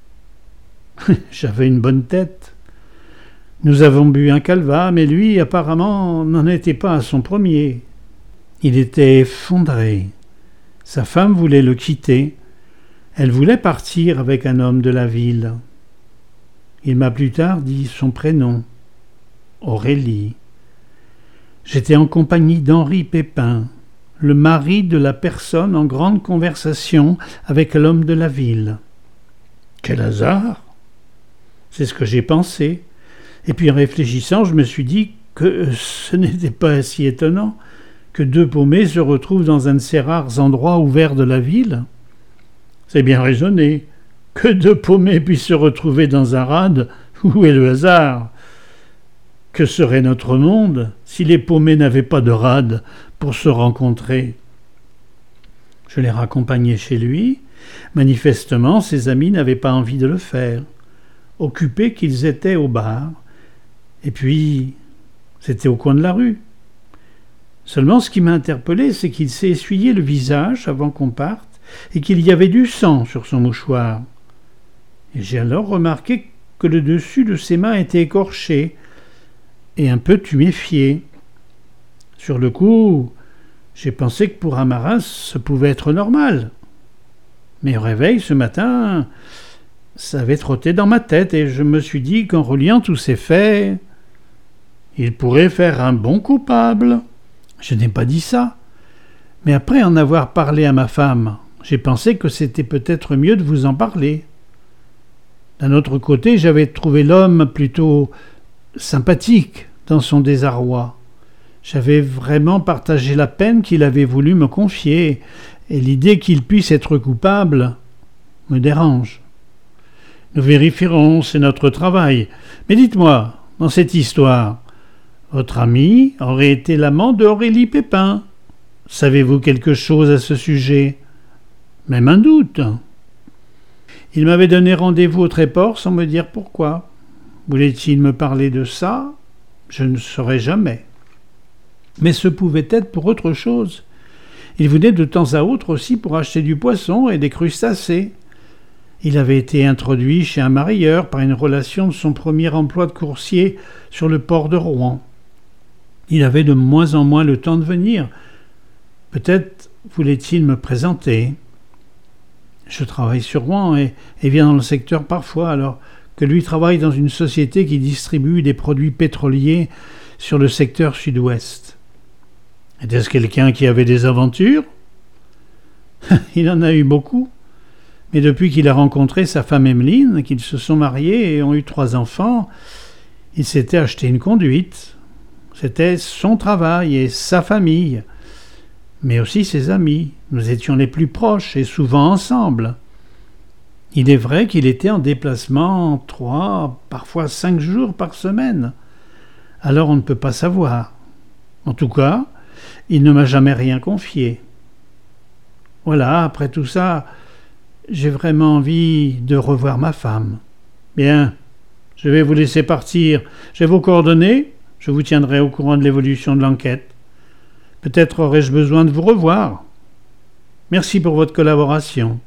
J'avais une bonne tête. Nous avons bu un calva, mais lui, apparemment, n'en était pas à son premier. Il était effondré. Sa femme voulait le quitter. Elle voulait partir avec un homme de la ville. Il m'a plus tard dit son prénom, Aurélie. J'étais en compagnie d'Henri Pépin, le mari de la personne en grande conversation avec l'homme de la ville. Quel hasard! C'est ce que j'ai pensé. Et puis en réfléchissant, je me suis dit que ce n'était pas si étonnant que deux paumés se retrouvent dans un de ces rares endroits ouverts de la ville. C'est bien raisonné. Que deux paumés puissent se retrouver dans un rade, où est le hasard? Que serait notre monde si les paumés n'avaient pas de rade pour se rencontrer? Je les raccompagnai chez lui. Manifestement, ses amis n'avaient pas envie de le faire, occupés qu'ils étaient au bar. Et puis, c'était au coin de la rue. Seulement, ce qui m'a interpellé, c'est qu'il s'est essuyé le visage avant qu'on parte et qu'il y avait du sang sur son mouchoir. Et j'ai alors remarqué que le dessus de ses mains était écorché et un peu tuméfié. Sur le coup, j'ai pensé que pour un marin, ça pouvait être normal. Mais au réveil, ce matin, ça avait trotté dans ma tête et je me suis dit qu'en reliant tous ces faits, il pourrait faire un bon coupable. Je n'ai pas dit ça. Mais après en avoir parlé à ma femme, j'ai pensé que c'était peut-être mieux de vous en parler. D'un autre côté, j'avais trouvé l'homme plutôt sympathique dans son désarroi. J'avais vraiment partagé la peine qu'il avait voulu me confier, et l'idée qu'il puisse être coupable me dérange. Nous vérifierons, c'est notre travail. Mais dites-moi, dans cette histoire, votre ami aurait été l'amant d'Aurélie Pépin. Savez-vous quelque chose à ce sujet? Même un doute. Il m'avait donné rendez-vous au Tréport sans me dire pourquoi. Voulait-il me parler de ça? Je ne saurais jamais. Mais ce pouvait être pour autre chose. Il venait de temps à autre aussi pour acheter du poisson et des crustacés. Il avait été introduit chez un marieur par une relation de son premier emploi de coursier sur le port de Rouen. Il avait de moins en moins le temps de venir. Peut-être voulait-il me présenter. Je travaille sur Rouen et, et viens dans le secteur parfois, alors que lui travaille dans une société qui distribue des produits pétroliers sur le secteur sud-ouest. Était-ce quelqu'un qui avait des aventures? Il en a eu beaucoup. Mais depuis qu'il a rencontré sa femme Emmeline, qu'ils se sont mariés et ont eu trois enfants, il s'était acheté une conduite. C'était son travail et sa famille, mais aussi ses amis. Nous étions les plus proches et souvent ensemble. Il est vrai qu'il était en déplacement trois, parfois cinq jours par semaine. Alors on ne peut pas savoir. En tout cas, il ne m'a jamais rien confié. Voilà, après tout ça, j'ai vraiment envie de revoir ma femme. Bien, je vais vous laisser partir. J'ai vos coordonnées, je vous tiendrai au courant de l'évolution de l'enquête. Peut-être aurai-je besoin de vous revoir. Merci pour votre collaboration.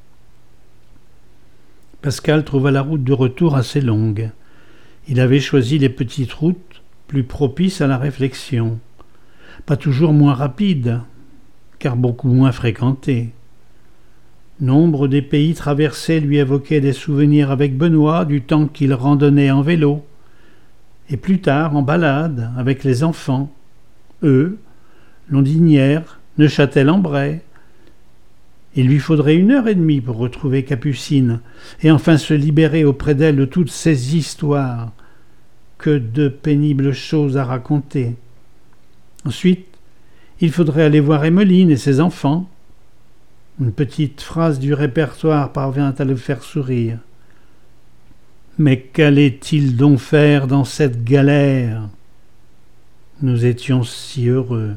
Pascal trouva la route de retour assez longue. Il avait choisi les petites routes plus propices à la réflexion. Pas toujours moins rapides, car beaucoup moins fréquentées. Nombre des pays traversés lui évoquaient des souvenirs avec Benoît du temps qu'il randonnait en vélo, et plus tard en balade avec les enfants, eux, Londinière, Neuchâtel-en-Bray. Il lui faudrait une heure et demie pour retrouver Capucine et enfin se libérer auprès d'elle de toutes ces histoires. Que de pénibles choses à raconter. Ensuite, il faudrait aller voir Emmeline et ses enfants. Une petite phrase du répertoire parvint à le faire sourire. Mais qu'allait-il donc faire dans cette galère ? Nous étions si heureux.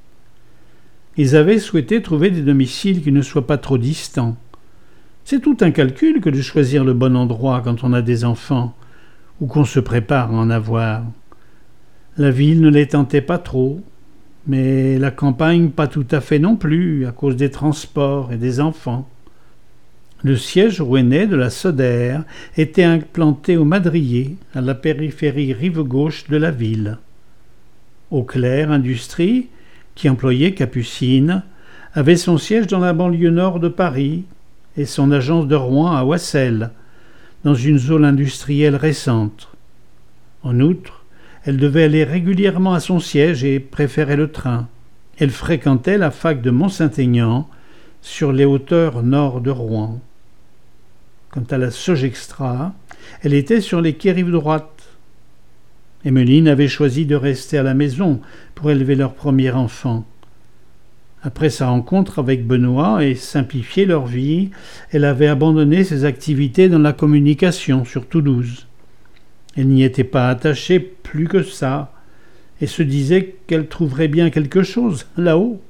Ils avaient souhaité trouver des domiciles qui ne soient pas trop distants. C'est tout un calcul que de choisir le bon endroit quand on a des enfants ou qu'on se prépare à en avoir. La ville ne les tentait pas trop, mais la campagne pas tout à fait non plus à cause des transports et des enfants. Le siège rouennais de la Sodère était implanté au Madrier, à la périphérie rive gauche de la ville. Auclair Industrie, qui employait Capucine, avait son siège dans la banlieue nord de Paris et son agence de Rouen à Oissel, dans une zone industrielle récente. En outre, elle devait aller régulièrement à son siège et préférait le train. Elle fréquentait la fac de Mont-Saint-Aignan, sur les hauteurs nord de Rouen. Quant à la Sogextra, elle était sur les quais rive droite. Emmeline avait choisi de rester à la maison pour élever leur premier enfant. Après sa rencontre avec Benoît et simplifier leur vie, elle avait abandonné ses activités dans la communication sur Toulouse. Elle n'y était pas attachée plus que ça et se disait qu'elle trouverait bien quelque chose là-haut.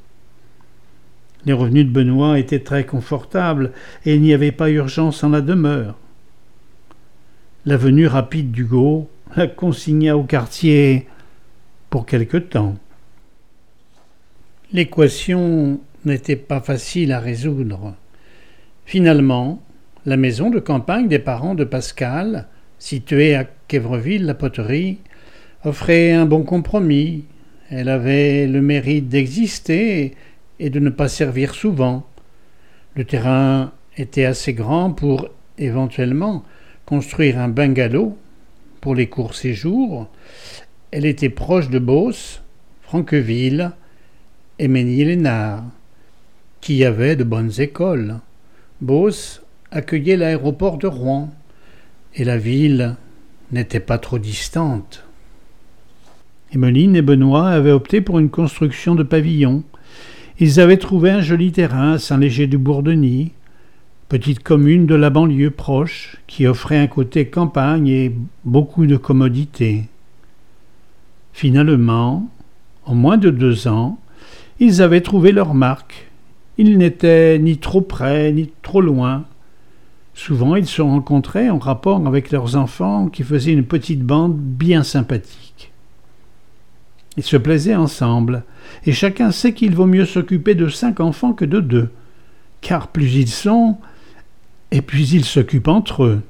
Les revenus de Benoît étaient très confortables et il n'y avait pas urgence en la demeure. La venue rapide d'Hugo la consigna au quartier pour quelque temps. L'équation n'était pas facile à résoudre. Finalement, la maison de campagne des parents de Pascal, située à Quévreville-la-Poterie, offrait un bon compromis. Elle avait le mérite d'exister et de ne pas servir souvent. Le terrain était assez grand pour, éventuellement, construire un bungalow pour les courts séjours. Elle était proche de Beauce, Franqueville et Ménil-Lénard, qui avaient de bonnes écoles. Beauce accueillait l'aéroport de Rouen, et la ville n'était pas trop distante. Emmeline et Benoît avaient opté pour une construction de pavillons. Ils avaient trouvé un joli terrain à Saint-Léger-du-Bourdeny, petite commune de la banlieue proche, qui offrait un côté campagne et beaucoup de commodités. Finalement, en moins de deux ans, ils avaient trouvé leur marque. Ils n'étaient ni trop près ni trop loin. Souvent, ils se rencontraient en rapport avec leurs enfants qui faisaient une petite bande bien sympathique. Ils se plaisaient ensemble, et chacun sait qu'il vaut mieux s'occuper de cinq enfants que de deux, car plus ils sont, et puis ils s'occupent entre eux.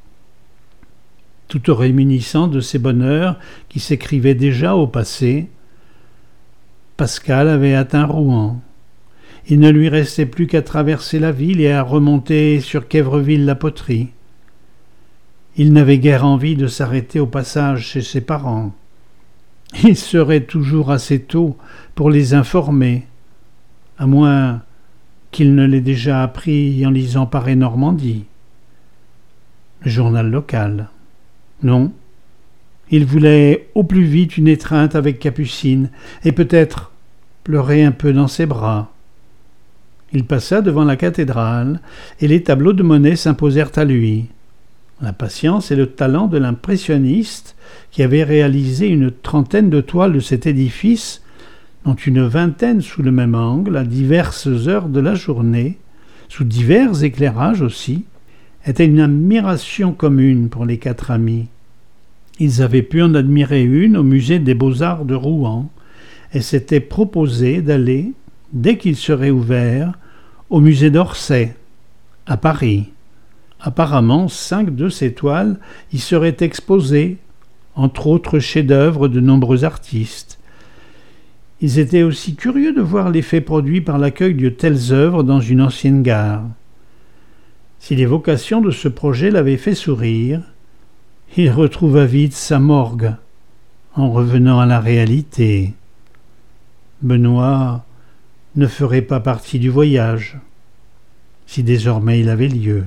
Tout réminiscent de ces bonheurs qui s'écrivaient déjà au passé, Pascal avait atteint Rouen. Il ne lui restait plus qu'à traverser la ville et à remonter sur Quévreville-la-Poterie. Il n'avait guère envie de s'arrêter au passage chez ses parents. Il serait toujours assez tôt pour les informer, à moins qu'il ne l'ait déjà appris en lisant Paris-Normandie, le journal local. Non, il voulait au plus vite une étreinte avec Capucine et peut-être pleurer un peu dans ses bras. Il passa devant la cathédrale et les tableaux de Monet s'imposèrent à lui. La patience et le talent de l'impressionniste qui avait réalisé une trentaine de toiles de cet édifice dont une vingtaine sous le même angle, à diverses heures de la journée, sous divers éclairages aussi, était une admiration commune pour les quatre amis. Ils avaient pu en admirer une au musée des Beaux-Arts de Rouen et s'étaient proposé d'aller, dès qu'il serait ouvert, au musée d'Orsay, à Paris. Apparemment, cinq de ces toiles y seraient exposées, entre autres chefs-d'œuvre de nombreux artistes. Ils étaient aussi curieux de voir l'effet produit par l'accueil de telles œuvres dans une ancienne gare. Si l'évocation de ce projet l'avait fait sourire, il retrouva vite sa morgue en revenant à la réalité. Benoît ne ferait pas partie du voyage, si désormais il avait lieu.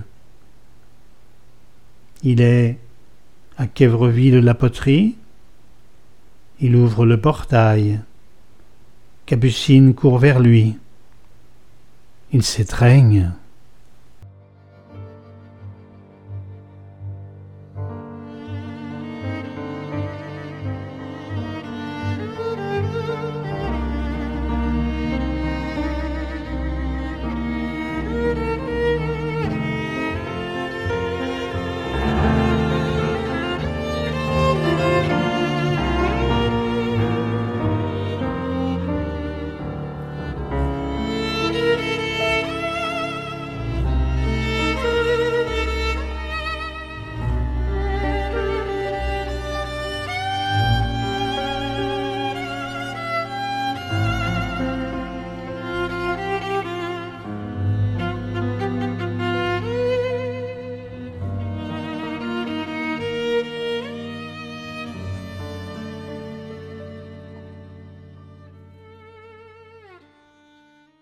Il est à Quévreville-la-Poterie. Il ouvre le portail. Capucine court vers lui. Il s'étreigne.